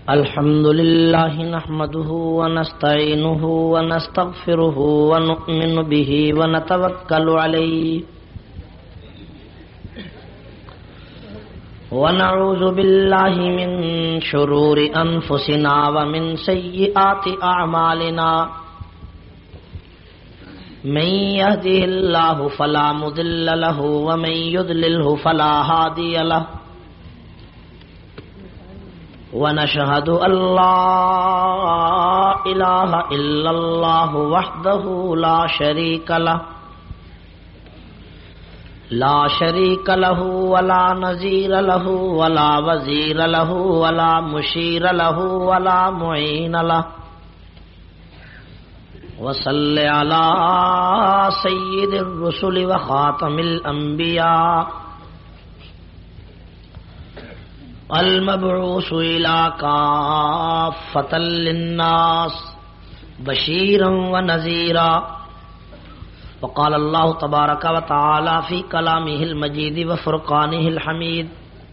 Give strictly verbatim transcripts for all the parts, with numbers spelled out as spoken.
الحمد لله نحمده ونستعينه ونستغفره ونؤمن به ونتوكل عليه ونعوذ بالله من شرور أنفسنا ومن سيئات أعمالنا من يهده الله فلا مضل له ومن يضلله فلا هادي له ونشهد أن لا إله إلا الله وحده لا شريك له لا شريك له ولا نظير له ولا وزير له ولا مشير له ولا معين له وصل على سيد الرسل وخاتم الأنبياء المبعوث إلى كافة للناس بشيرا ونذيرا. وقال الله تبارك وتعالى في كلامه المجيد وفرقانه الحميد: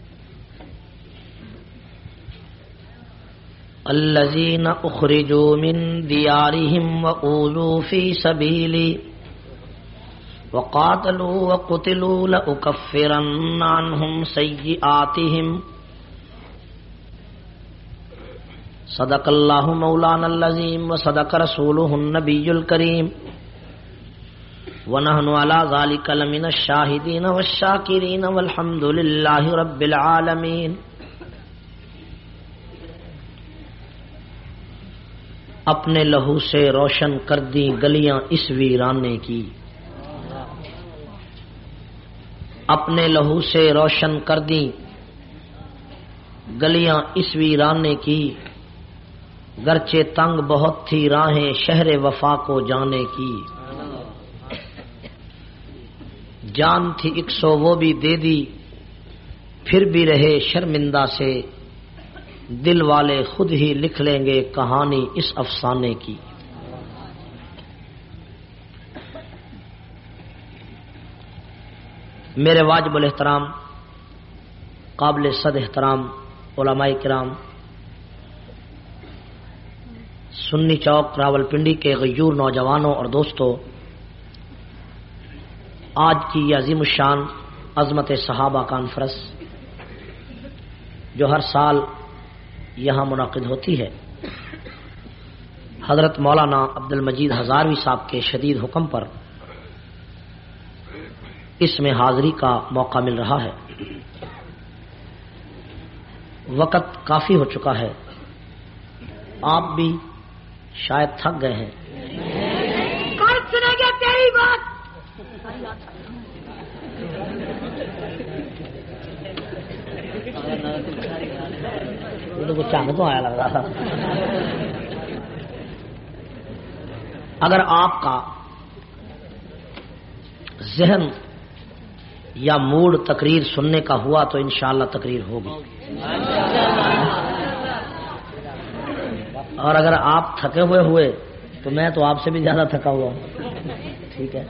الذين أخرجوا من ديارهم وأوذوا في سبيلي وقاتلوا وقتلوا لأكفرن عنهم سيئاتهم. صدق الله مولانا العظيم وصدق رسوله النبي الكريم ونحن على ذلك لمن الشاهدين والشاكرين والحمد لله رب العالمين. اپنے لہو سے روشن کر دی گلیاں اس ویرانے کی، اپنے لہو سے روشن کر دی گلیاں اس ویرانے کی، گرچہ تنگ بہت تھی راہیں شہر وفا کو جانے کی. جان تھی ایک سو وہ بھی دے دی، پھر بھی رہے شرمندہ سے، دل والے خود ہی لکھ لیں گے کہانی اس افسانے کی. میرے واجب الاحترام قابل صد احترام علماء کرام، سنی چوک راول پنڈی کے غیور نوجوانوں اور دوستوں، آج کی یہ عظیم الشان عظمت صحابہ کانفرنس جو ہر سال یہاں منعقد ہوتی ہے، حضرت مولانا عبد المجید ہزاروی صاحب کے شدید حکم پر اس میں حاضری کا موقع مل رہا ہے. وقت کافی ہو چکا ہے، آپ بھی شاید تھک گئے ہیں. کون سنے گا تیری بات؟ چاند تو آیا لگ رہا تھا. اگر آپ کا ذہن یا موڈ تقریر سننے کا ہوا تو انشاءاللہ تقریر ہوگی، اور اگر آپ تھکے ہوئے ہوئے تو میں تو آپ سے بھی زیادہ تھکا ہوا ہوں. ٹھیک ہے.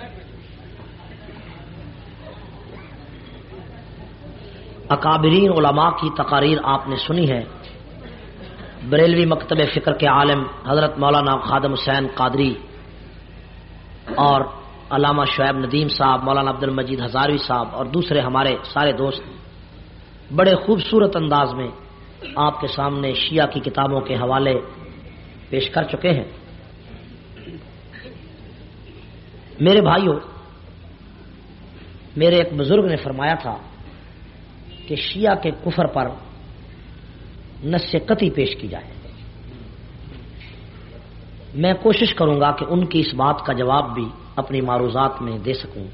اکابرین علماء کی تقاریر آپ نے سنی ہے. بریلوی مکتب فکر کے عالم حضرت مولانا خادم حسین قادری اور علامہ شعیب ندیم صاحب، مولانا عبد المجید ہزاروی صاحب اور دوسرے ہمارے سارے دوست بڑے خوبصورت انداز میں آپ کے سامنے شیعہ کی کتابوں کے حوالے پیش کر چکے ہیں. میرے بھائیوں، میرے ایک بزرگ نے فرمایا تھا کہ شیعہ کے کفر پر نص قطعی پیش کی جائے. میں کوشش کروں گا کہ ان کی اس بات کا جواب بھی اپنی معروضات میں دے سکوں،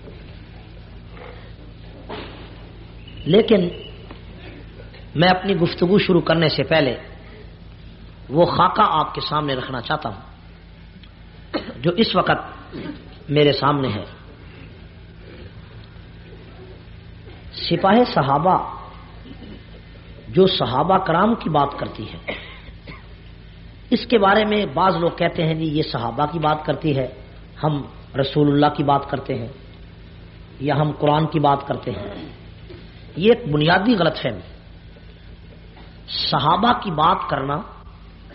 لیکن میں اپنی گفتگو شروع کرنے سے پہلے وہ خاکہ آپ کے سامنے رکھنا چاہتا ہوں جو اس وقت میرے سامنے ہے. سپاہ صحابہ جو صحابہ کرام کی بات کرتی ہے، اس کے بارے میں بعض لوگ کہتے ہیں جی یہ صحابہ کی بات کرتی ہے، ہم رسول اللہ کی بات کرتے ہیں یا ہم قرآن کی بات کرتے ہیں. یہ ایک بنیادی غلط فہمی. صحابہ کی بات کرنا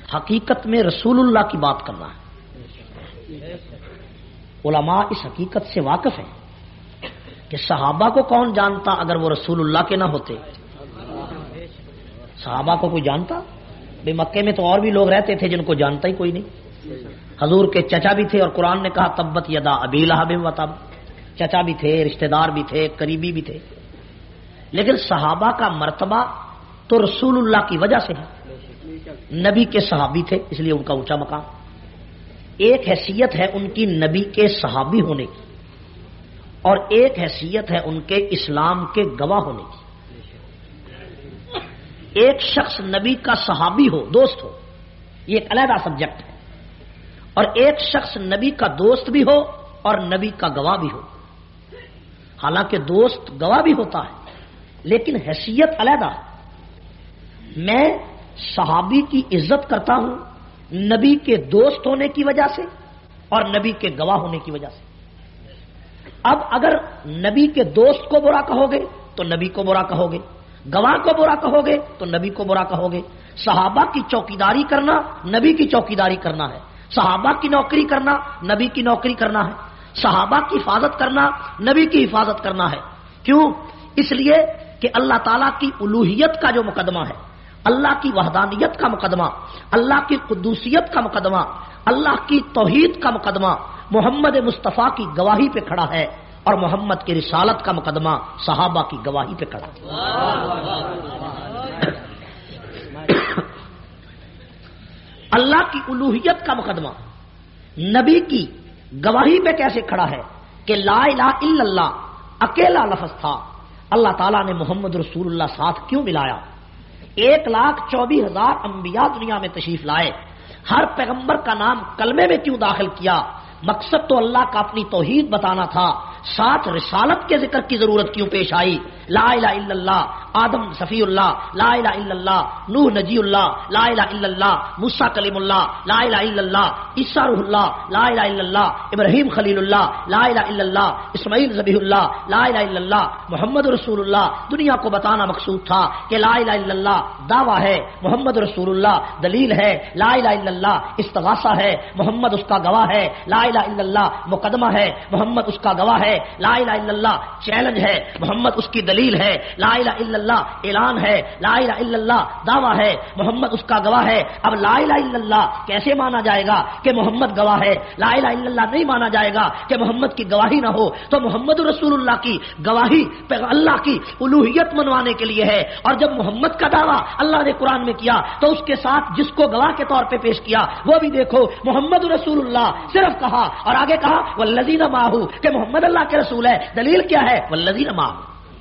حقیقت میں رسول اللہ کی بات کرنا ہے. علماء اس حقیقت سے واقف ہیں کہ صحابہ کو کون جانتا اگر وہ رسول اللہ کے نہ ہوتے. صحابہ کو کوئی جانتا؟ بھئی مکے میں تو اور بھی لوگ رہتے تھے جن کو جانتا ہی کوئی نہیں. حضور کے چچا بھی تھے اور قرآن نے کہا تبت یدا ابی لہب و تب. چچا بھی تھے، رشتہ دار بھی تھے، قریبی بھی تھے. لیکن صحابہ کا مرتبہ تو رسول اللہ کی وجہ سے ہے. نبی کے صحابی تھے اس لیے ان کا اونچا مقام. ایک حیثیت ہے ان کی نبی کے صحابی ہونے کی اور ایک حیثیت ہے ان کے اسلام کے گواہ ہونے کی. ایک شخص نبی کا صحابی ہو، دوست ہو، یہ ایک علیحدہ سبجیکٹ ہے. اور ایک شخص نبی کا دوست بھی ہو اور نبی کا گواہ بھی ہو. حالانکہ دوست گواہ بھی ہوتا ہے لیکن حیثیت علیحدہ ہے. میں صحابی کی عزت کرتا ہوں نبی کے دوست ہونے کی وجہ سے اور نبی کے گواہ ہونے کی وجہ سے. اب اگر نبی کے دوست کو برا کہو گے تو نبی کو برا کہو گے، گواہ کو برا کہو گے تو نبی کو برا کہو گے. صحابہ کی چوکیداری کرنا نبی کی چوکیداری کرنا ہے. صحابہ کی نوکری کرنا نبی کی نوکری کرنا ہے. صحابہ کی حفاظت کرنا نبی کی حفاظت کرنا ہے. کیوں؟ اس لیے کہ اللہ تعالیٰ کی الوہیت کا جو مقدمہ ہے، اللہ کی وحدانیت کا مقدمہ، اللہ کی قدوسیت کا مقدمہ، اللہ کی توحید کا مقدمہ محمد مصطفیٰ کی گواہی پہ کھڑا ہے اور محمد کی رسالت کا مقدمہ صحابہ کی گواہی پہ کھڑا ہے. اللہ کی الوہیت کا مقدمہ نبی کی گواہی پہ کیسے کھڑا ہے کہ لا الہ الا اللہ اکیلا لفظ تھا، اللہ تعالیٰ نے محمد رسول اللہ ساتھ کیوں ملایا؟ ایک لاکھ چوبیس ہزار انبیاء دنیا میں تشریف لائے، ہر پیغمبر کا نام کلمے میں کیوں داخل کیا؟ مقصد تو اللہ کا اپنی توحید بتانا تھا، ساتھ رسالت کے ذکر کی ضرورت کیوں پیش آئی؟ لا الہ الا اللہ آدم صفی اللہ، لا الہ الا اللہ نوح نجی اللہ، لا الہ الا اللہ موسیٰ کلیم اللہ، لا الہ الا اللہ عیسیٰ روح اللہ، لا الہ الا اللہ ابراہیم خلیل اللہ، لا الہ الا اللہ اسماعیل ذبیح اللہ، لا الہ الا اللہ محمد رسول اللہ. دنیا کو بتانا مقصود تھا کہ لا الہ الا اللہ دعویٰ ہے، محمد رسول اللہ دلیل ہے، لا الہ الا اللہ استغاثہ ہے، محمد اس کا گواہ ہے، لا الہ الا اللہ مقدمہ ہے، محمد اس کا گواہ ہے، لا الہ الا اللہ چیلنج ہے، محمد اس کی دلیل ہے، لا الہ الا اللہ اعلان ہے، لا الہ الا اللہ دعویٰ ہے، محمد اس کا گواہ ہے. اب لا الہ الا اللہ کیسے مانا جائے گا کہ محمد گواہ ہے؟ لا الہ الا اللہ نہیں مانا جائے گا کہ محمد کی گواہی نہ ہو. تو محمد رسول اللہ کی گواہی اللہ کی الوہیت منوانے کے لیے ہے. اور جب محمد کا دعویٰ اللہ نے قرآن میں کیا تو اس کے ساتھ جس کو گواہ کے طور پہ پیش کیا وہ بھی دیکھو محمد رسول اللہ صرف کہا اور آگے کہا والذین معہ کہ محمد اللہ کے رسول ہے. دلیل کیا ہے؟ والذین معہ.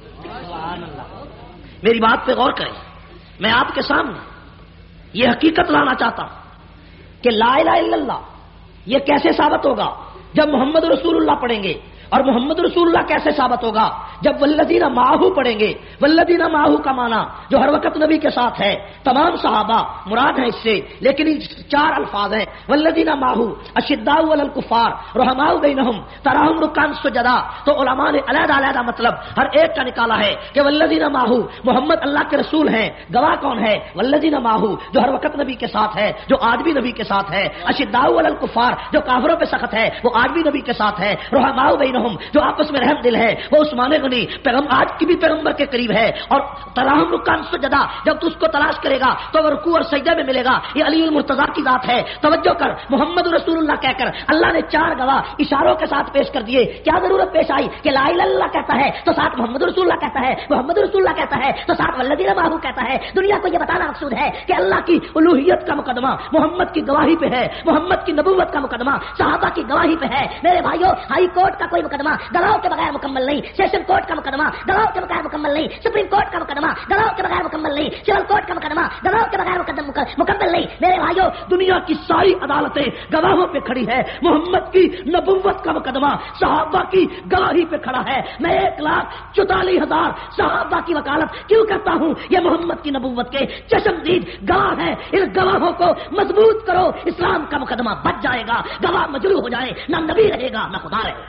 میری بات پہ غور کریں. میں آپ کے سامنے یہ حقیقت لانا چاہتا ہوں کہ لا الہ الا اللہ یہ کیسے ثابت ہوگا جب محمد رسول اللہ پڑھیں گے، اور محمد رسول اللہ کیسے ثابت ہوگا جب والذین معہ پڑھیں گے؟ والذین معہ کا معنی جو ہر وقت نبی کے ساتھ ہے، تمام صحابہ مراد ہیں اس سے، لیکن چار الفاظ ہیں والذین معہ اشداء علی الکفار رحماء بینہم تراہم رکعا سجدا. تو علماء نے علیحدہ علیحدہ مطلب ہر ایک کا نکالا ہے کہ والذین معہ محمد اللہ کے رسول ہیں. گواہ کون ہے؟ والذین معہ جو ہر وقت نبی کے ساتھ ہے، جو آج بھی نبی کے ساتھ ہے. اشداء علی الکفار جو کافروں پہ سخت ہے وہ آج بھی نبی کے ساتھ ہے. رحماء بینہم جو آپس میں رحم دل ہے وہ عثمان غنی پیغمبر آج کی بھی پیغمبر کے قریب ہے. اور تراہم رکعا سجدا جب تو اس کو تلاش کرے گا تو وہ رکوع اور سجدہ میں ملے گا. یہ علی المرتضیٰ کی ذات ہے. توجہ کر، محمد رسول اللہ کہہ کر اللہ نے چار گواہ اشاروں کے ساتھ پیش کر دیے. کیا ضرورت پیش آئی کہ لا الہ الا اللہ کہتا ہے تو ساتھ محمد رسول اللہ کہتا ہے، محمد رسول اللہ کہتا ہے تو ساتھ والذین معہ کہتا ہے؟ دنیا کو یہ بتانا مقصود ہے کہ اللہ کی الوہیت کا مقدمہ محمد کی گواہی پہ ہے، محمد کی نبوت کا مقدمہ صحابہ کی گواہی پہ ہے. میرے بھائیو، ہائی کورٹ کا کوئی مقدمہ گواہوں کے بغیر مکمل نہیں، سیشن کورٹ کا مقدمہ گواہوں کے بغیر مکمل نہیں، سپریم کورٹ کا مقدمہ گواہوں کے بغیر مکمل نہیں، سول کورٹ کا مقدمہ گواہوں کے بغیر مکمل نہیں. میرے بھائیو، دنیا کی ساری عدالتیں گواہوں پہ کھڑی ہے، محمد کی نبوت کا مقدمہ صحابہ کی گواہی پہ کھڑا ہے. میں ایک لاکھ چوتالیس ہزار صحابہ کی وکالت کیوں کرتا ہوں؟ یہ محمد کی نبوت کے چشمدید گواہ ہے. ان گواہوں کو مضبوط کرو، اسلام کا مقدمہ بچ جائے گا. گواہ مجروح ہو جائے نہ نبی رہے گا نہ خدا رہے گا.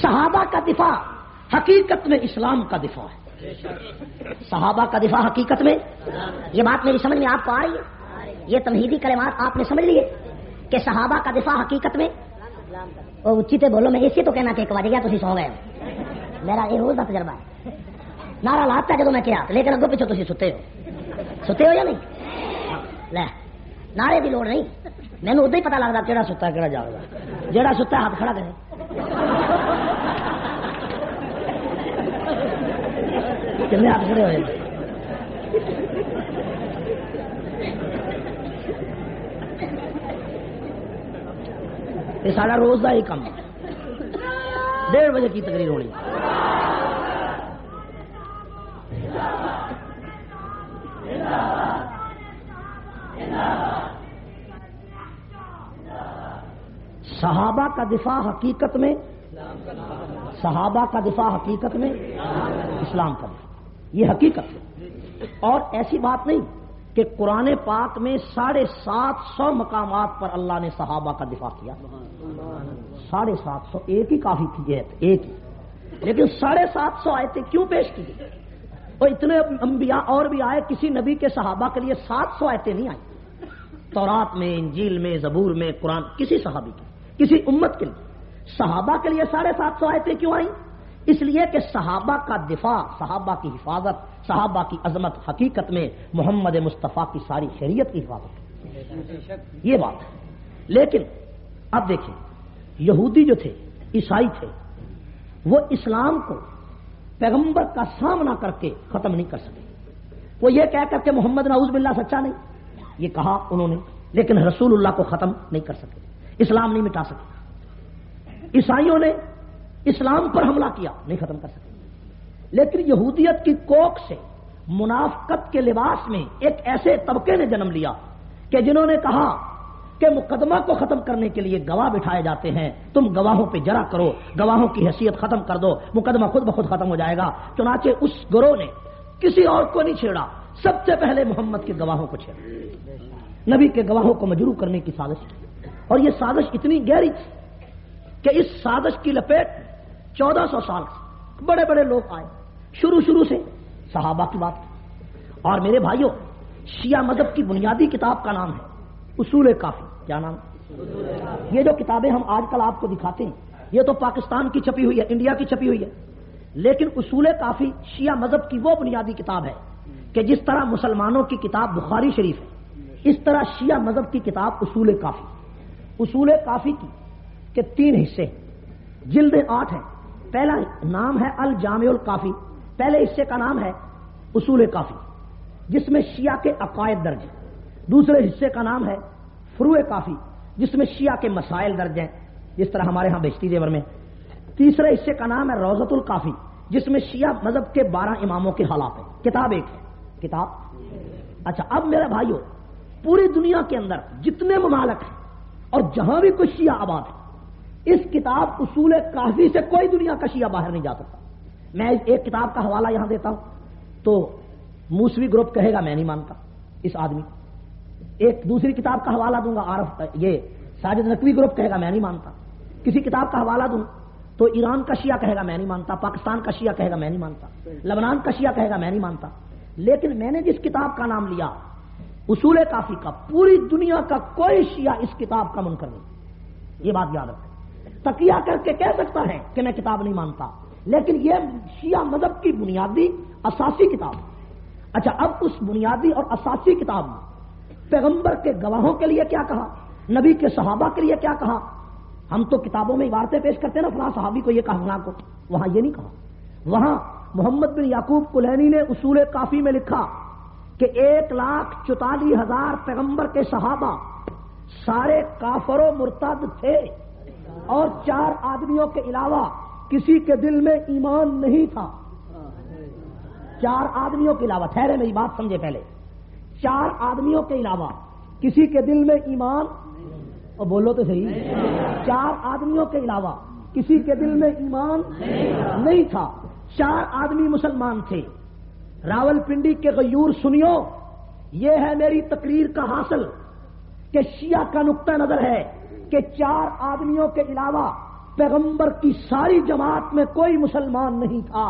صحابہ کا دفاع حقیقت میں اسلام کا دفاع ہے. صحابہ کا دفاع حقیقت میں، یہ بات میری سمجھ میں آپ کو آ رہی ہے؟ یہ تمہیدی کلمات آپ نے سمجھ لیے کہ صحابہ کا دفاع حقیقت میں. اور اچھی تے بولو، میں اسی تو کہنا کہ ایک بجے گیا تھی سو گئے. میرا یہ روز کا تجربہ ہے. نعرہ لاتا جب میں کیا، لیکن اگوں پیچھے تھی ستے ہو ستے ہو یا نہیں؟ لے نعرے کی لوڑ نہیں، مینو ادو ہی پتا لگتا کہڑا ستا کہڑا جاگدا. جہاں ستا ہاتھ کھڑا کرے. کتنے ہاتھ کھڑے ہوئے؟ یہ سارا روز کا ہی کام. ڈیڑھ بجے کی تقریر ہونی. صحابہ کا دفاع حقیقت میں صحابہ کا دفاع حقیقت میں اسلام کا دفاع، یہ حقیقت ہے. اور ایسی بات نہیں کہ قرآن پاک میں ساڑھے سات سو مقامات پر اللہ نے صحابہ کا دفاع کیا. ساڑھے سات سو ایک ہی کافی تھی، ایک ہی. لیکن ساڑھے سات سو آیتیں کیوں پیش کی گئی؟ اور اتنے انبیاء اور بھی آئے، کسی نبی کے صحابہ کے لیے سات سو آیتیں نہیں آئیں. تورات میں، انجیل میں، زبور میں، قرآن، کسی صحابی کی، کسی امت کے لیے. صحابہ کے لیے ساڑھے سات سو آیتیں کیوں آئیں؟ اس لیے کہ صحابہ کا دفاع، صحابہ کی حفاظت، صحابہ کی عظمت حقیقت میں محمد مصطفیٰ کی ساری خیریت کی حفاظت ہے. یہ بات ہے. لیکن اب دیکھیں، یہودی جو تھے، عیسائی تھے، وہ اسلام کو پیغمبر کا سامنا کر کے ختم نہیں کر سکے. وہ یہ کہہ کر کے محمد نعوذ باللہ سچا نہیں، یہ کہا انہوں نے، لیکن رسول اللہ کو ختم نہیں کر سکے، اسلام نہیں مٹا سکے. عیسائیوں نے اسلام پر حملہ کیا، نہیں ختم کر سکے. لیکن یہودیت کی کوکھ سے منافقت کے لباس میں ایک ایسے طبقے نے جنم لیا کہ جنہوں نے کہا کہ مقدمہ کو ختم کرنے کے لیے گواہ بٹھائے جاتے ہیں، تم گواہوں پہ جرا کرو، گواہوں کی حیثیت ختم کر دو، مقدمہ خود بخود ختم ہو جائے گا. چنانچہ اس گروہ نے کسی اور کو نہیں چھیڑا، سب سے پہلے محمد کے گواہوں کو چھیڑا، نبی کے گواہوں کو مجروح کرنے کی سازش کی. اور یہ سازش اتنی گہری تھی کہ اس سازش کی لپیٹ چودہ سو سال سے بڑے بڑے لوگ آئے. شروع شروع سے صحابہ کی بات. اور میرے بھائیوں، شیعہ مذہب کی بنیادی کتاب کا نام ہے اصول کافی. کیا نام؟ یہ جو کتابیں ہم آج کل آپ کو دکھاتے ہیں، یہ تو پاکستان کی چھپی ہوئی ہے، انڈیا کی چھپی ہوئی ہے. لیکن اصول کافی شیعہ مذہب کی وہ بنیادی کتاب ہے کہ جس طرح مسلمانوں کی کتاب بخاری شریف ہے، اس طرح شیعہ مذہب کی کتاب اصول کافی. اصول کافی کی کہ تین حصے، جلد آٹھ ہیں. پہلا نام ہے الجامع الکافی، پہلے حصے کا نام ہے اصول کافی جس میں شیعہ کے عقائد درج ہیں. دوسرے حصے کا نام ہے فروع کافی جس میں شیعہ کے مسائل درج ہیں، جس طرح ہمارے ہاں بہشتی زیور میں. تیسرے حصے کا نام ہے روضۃ الکافی جس میں شیعہ مذہب کے بارہ اماموں کے حالات ہیں. کتاب ایک ہے. کتاب اچھا. اب میرے بھائیوں، پوری دنیا کے اندر جتنے ممالک ہیں اور جہاں بھی کوئی شیعہ آباد ہے، اس کتاب اصول کافی سے کوئی دنیا کا شیعہ باہر نہیں جا سکتا. میں ایک کتاب کا حوالہ یہاں دیتا ہوں تو موسوی گروپ کہے گا میں نہیں مانتا اس آدمی. ایک دوسری کتاب کا حوالہ دوں گا، عارف یہ ساجد نقوی گروپ کہے گا میں نہیں مانتا. کسی کتاب کا حوالہ دوں تو ایران کا شیعہ کہے گا میں نہیں مانتا، پاکستان کا شیعہ کہے گا میں نہیں مانتا، لبنان کا شیعہ کہے گا میں نہیں مانتا. لیکن میں نے جس کتاب کا نام لیا اصول کافی کا، پوری دنیا کا کوئی شیعہ اس کتاب کا منکر نہیں. یہ بات یاد رکھیں. تقیہ کر کے کہہ سکتا ہے کہ میں کتاب نہیں مانتا، لیکن یہ شیعہ مذہب کی بنیادی اساسی کتاب. اچھا، اب اس بنیادی اور اساسی کتاب میں پیغمبر کے گواہوں کے لیے کیا کہا، نبی کے صحابہ کے لیے کیا کہا. ہم تو کتابوں میں عبارتیں پیش کرتے ہیں نا، فلاں صحابی کو یہ کہا، فلاں کو. وہاں یہ نہیں کہا. وہاں محمد بن یعقوب کلینی نے اصول کافی میں لکھا کہ ایک لاکھ چوتالیس ہزار پیغمبر کے صحابہ سارے کافر و مرتد تھے، اور چار آدمیوں کے علاوہ کسی کے دل میں ایمان نہیں تھا. چار آدمیوں کے علاوہ، ٹھہرے میری بات سمجھے پہلے، چار آدمیوں کے علاوہ کسی کے دل میں ایمان، اور بولو تو صحیح، چار آدمیوں کے علاوہ کسی کے دل میں ایمان نہیں تھا. چار آدمی مسلمان تھے. راول پنڈی کے غیور سنیو، یہ ہے میری تقریر کا حاصل کہ شیعہ کا نقطہ نظر ہے کہ چار آدمیوں کے علاوہ پیغمبر کی ساری جماعت میں کوئی مسلمان نہیں تھا،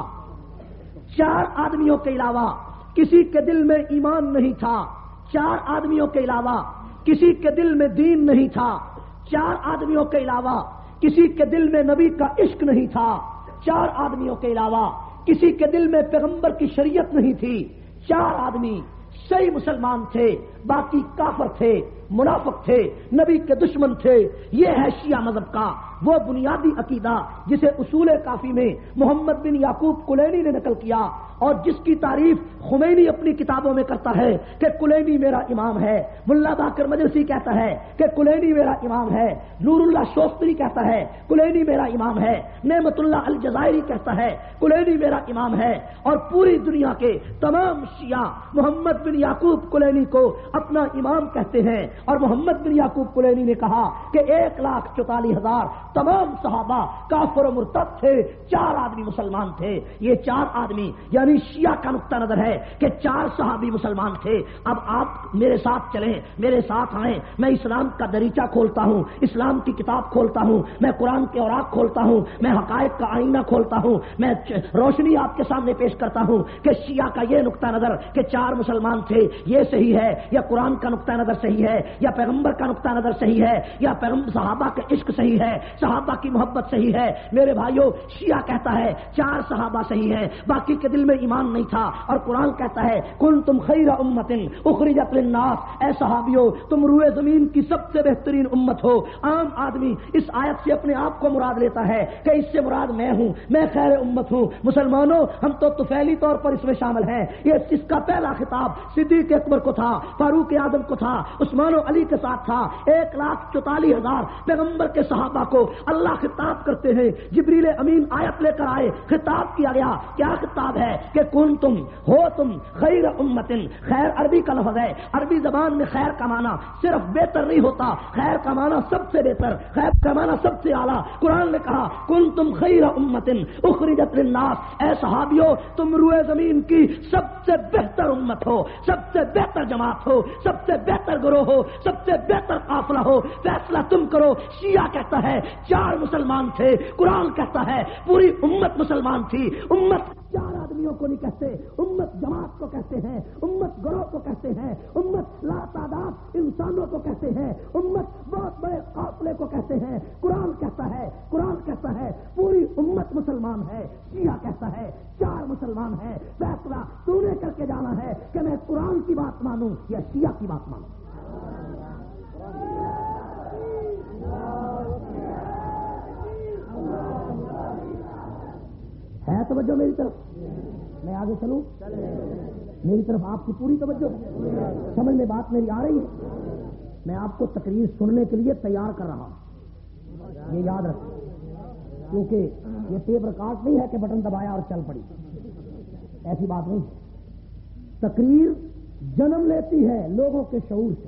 چار آدمیوں کے علاوہ کسی کے دل میں ایمان نہیں تھا، چار آدمیوں کے علاوہ کسی کے دل میں دین نہیں تھا، چار آدمیوں کے علاوہ کسی کے دل میں نبی کا عشق نہیں تھا، چار آدمیوں کے علاوہ کسی کے دل میں پیغمبر کی شریعت نہیں تھی، چار آدمی صحیح مسلمان تھے، باقی کافر تھے، منافق تھے، نبی کے دشمن تھے۔ یہ ہے شیعہ مذہب کا وہ بنیادی عقیدہ جسے اصول کافی میں محمد بن یعقوب کلینی نے نقل کیا اور جس کی تعریف خمینی اپنی کتابوں میں کرتا ہے کہ کلینی میرا امام ہے، ملا باقر مجلسی کہتا ہے کہ کلینی میرا امام ہے، نور اللہ شوستری کہتا ہے کلینی میرا امام ہے، نعمت اللہ الجزائری کہتا ہے کلینی میرا امام ہے، اور پوری دنیا کے تمام شیعہ محمد بن یعقوب کلینی کو اپنا امام کہتے ہیں۔ اور محمد بن یعقوب کلینی نے کہا کہ ایک لاکھ چوتالیس ہزار تمام صحابہ کافر و مرتد تھے، چار آدمی مسلمان تھے۔ یہ چار آدمی یعنی شیعہ کا نقطہ نظر ہے کہ چار صحابی مسلمان تھے۔ اب آپ میرے ساتھ چلیں، میرے ساتھ آئیں، میں اسلام کا دریچہ کھولتا ہوں، اسلام کی کتاب کھولتا ہوں، میں قرآن کے اوراق کھولتا ہوں، میں حقائق کا آئینہ کھولتا ہوں، میں روشنی آپ کے سامنے پیش کرتا ہوں کہ شیعہ کا یہ نقطہ نظر کہ چار مسلمان تھے یہ صحیح ہے یا قرآن کا نقطہ نظر صحیح ہے یا پیغمبر کا نقطہ نظر صحیح ہے یا پیغمبر صحابہ کا عشق صحیح ہے، صحابہ کی محبت صحیح ہے۔ میرے بھائیوں، شیعہ کہتا ہے چار صحابہ صحیح ہیں، باقی کے دل میں ایمان نہیں تھا، اور قرآن کہتا ہے کنتم خیر امت اخرجت للناس، اے صحابیوں تم روئے زمین کی سب سے بہترین امت ہو۔ عام آدمی اس آیت سے اپنے آپ کو مراد لیتا ہے کہ اس سے مراد میں ہوں، میں خیر امت ہوں۔ مسلمانوں، ہم تو طفیلی طور پر اس میں شامل ہیں۔ یہ اس کا پہلا خطاب صدیق اکبر کو تھا، فاروق اعظم کو تھا، عثمان و علی کے ساتھ تھا۔ ایک لاکھ چوتالیس ہزار پیغمبر کے صحابہ کو اللہ خطاب کرتے ہیں، جبریل امین آیت لے کر آئے، خطاب کیا گیا۔ کیا خطاب ہے کہ کن تم ہو تم خیر امتن، خیر عربی کا لفظ ہے، عربی زبان میں خیر کا معنی صرف بہتر نہیں ہوتا، خیر کا معنی سب سے بہتر، خیر کا معنی سب سے اعلیٰ۔ قرآن نے کہا کن تم خیر امتن اخرجت للناس، اے صحابیوں تم روئے زمین کی سب سے بہتر امت ہو، سب سے بہتر جماعت ہو، سب سے بہتر گروہ ہو، سب سے بہتر قافلہ ہو، فیصلہ تم کرو۔ شیعہ کہتا ہے چار مسلمان تھے، قرآن کہتا ہے پوری امت مسلمان تھی۔ امت چار آدمیوں کو نہیں کہتے، امت جماعت کو کہتے ہیں، امت گروہ کو کہتے ہیں، امت لا تعداد انسانوں کو کہتے ہیں، امت بہت بڑے قافلے کو کہتے ہیں۔ قرآن کہتا ہے قرآن کہتا ہے پوری امت مسلمان ہے، شیعہ کہتا ہے چار مسلمان ہے۔ فیصلہ تو نے کر کے جانا ہے کہ میں قرآن کی بات مانوں یا شیعہ کی بات مانوں۔ ہے توجہ میری طرف؟ میں آگے چلوں؟ میری طرف آپ کی پوری توجہ ہے؟ سمجھ میں بات میری آ رہی ہے؟ میں آپ کو تقریر سننے کے لیے تیار کر رہا ہوں، یہ یاد رکھیں، کیونکہ یہ ٹیپ ریکارڈ نہیں ہے کہ بٹن دبایا اور چل پڑی، ایسی بات نہیں۔ تقریر جنم لیتی ہے لوگوں کے شعور سے۔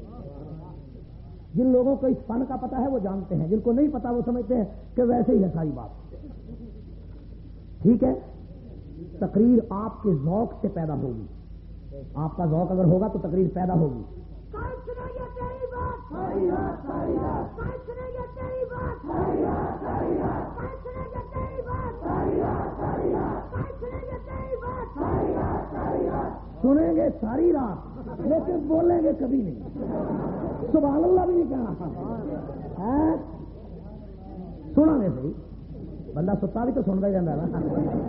جن لوگوں کو اس فن کا پتہ ہے وہ جانتے ہیں، جن کو نہیں پتا وہ سمجھتے ہیں کہ ویسے ہی ہے ساری بات۔ ٹھیک ہے، تقریر آپ کے ذوق سے پیدا ہوگی، آپ کا ذوق اگر ہوگا تو تقریر پیدا ہوگی۔ سنیں گے ساری رات لیکن بولیں گے کبھی نہیں، سبحان اللہ بھی نہیں کہنا، سنا نہیں صحیح، بندہ ستا بھی تو سنتا ہی رہتا ہے نا۔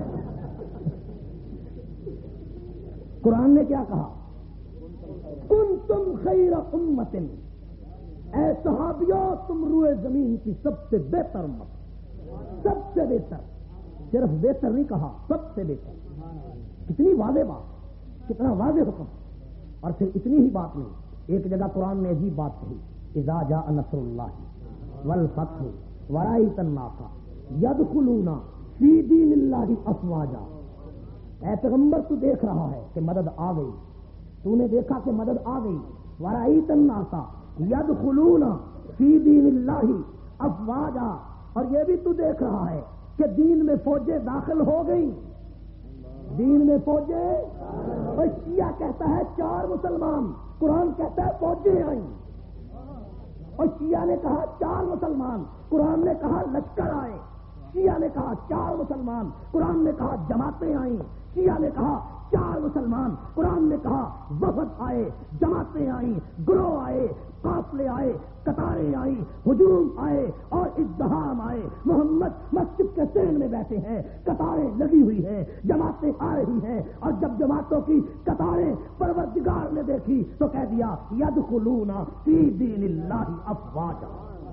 قرآن نے کیا کہا؟ کن تم خیر امت، اے صحابیوں تم روئے زمین کی سب سے بہتر امت، سب سے بہتر، صرف بہتر نہیں کہا، سب سے بہتر۔ کتنی واضح بات، کتنا واضح حکم، اور پھر اتنی ہی بات نہیں، ایک جگہ قرآن نے عجیب بات کہی، اذا جاء نصر اللہ والفتح ورأیت الناس یدخلون فی دین اللہ افواجا۔ اے پیغمبر تو دیکھ رہا ہے کہ مدد آ گئی، تو نے دیکھا کہ مدد آ گئی، ورأیت الناس یدخلون فی دین اللہ افواجا، اور یہ بھی تو دیکھ رہا ہے کہ دین میں فوجیں داخل ہو گئی، دین میں فوجیں۔ اور شیعہ کہتا ہے چار مسلمان، قرآن کہتا ہے فوجیں آئیں۔ اور شیعہ نے کہا چار مسلمان، قرآن نے کہا لشکر آئے۔ شیعہ نے کہا چار مسلمان، قرآن نے کہا جماعتیں آئیں۔ شیعہ نے کہا چار مسلمان، قرآن نے کہا وفد آئے، جماعتیں آئیں، گروہ آئے، قافلے آئے، قطاریں آئیں، ہجوم آئے اور ازدحام آئے۔ محمد مسجد کے سین میں بیٹھے ہیں، قطاریں لگی ہوئی ہیں، جماعتیں آ رہی ہیں، اور جب جماعتوں کی قطاریں پروردگار نے دیکھی تو کہہ دیا یدخلون فی دین اللہ افواجا۔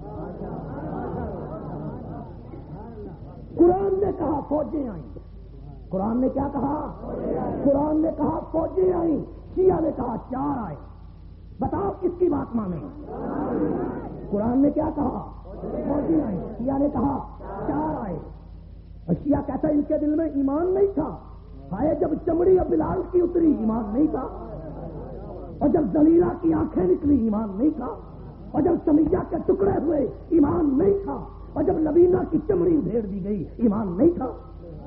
قرآن نے کہا فوجیں آئیں، قرآن نے کیا کہا؟ قرآن نے کہا فوجیں آئیں، شیعہ نے کہا چار آئے۔ بتاؤ کس کی بات مانے؟ قرآن نے کیا کہا؟ فوجیں آئیں، شیعہ نے کہا چار آئے۔ اور شیعہ کہتا ہے ان کے دل میں ایمان نہیں تھا، ہائے جب چمڑی اور بلال کی اتری ایمان نہیں تھا، اور جب زلیلہ کی آنکھیں نکلی ایمان نہیں تھا، اور جب سمیہ کے ٹکڑے ہوئے ایمان نہیں تھا، اور جب لبینہ کی چمڑی ادھیڑ دی گئی ایمان نہیں تھا۔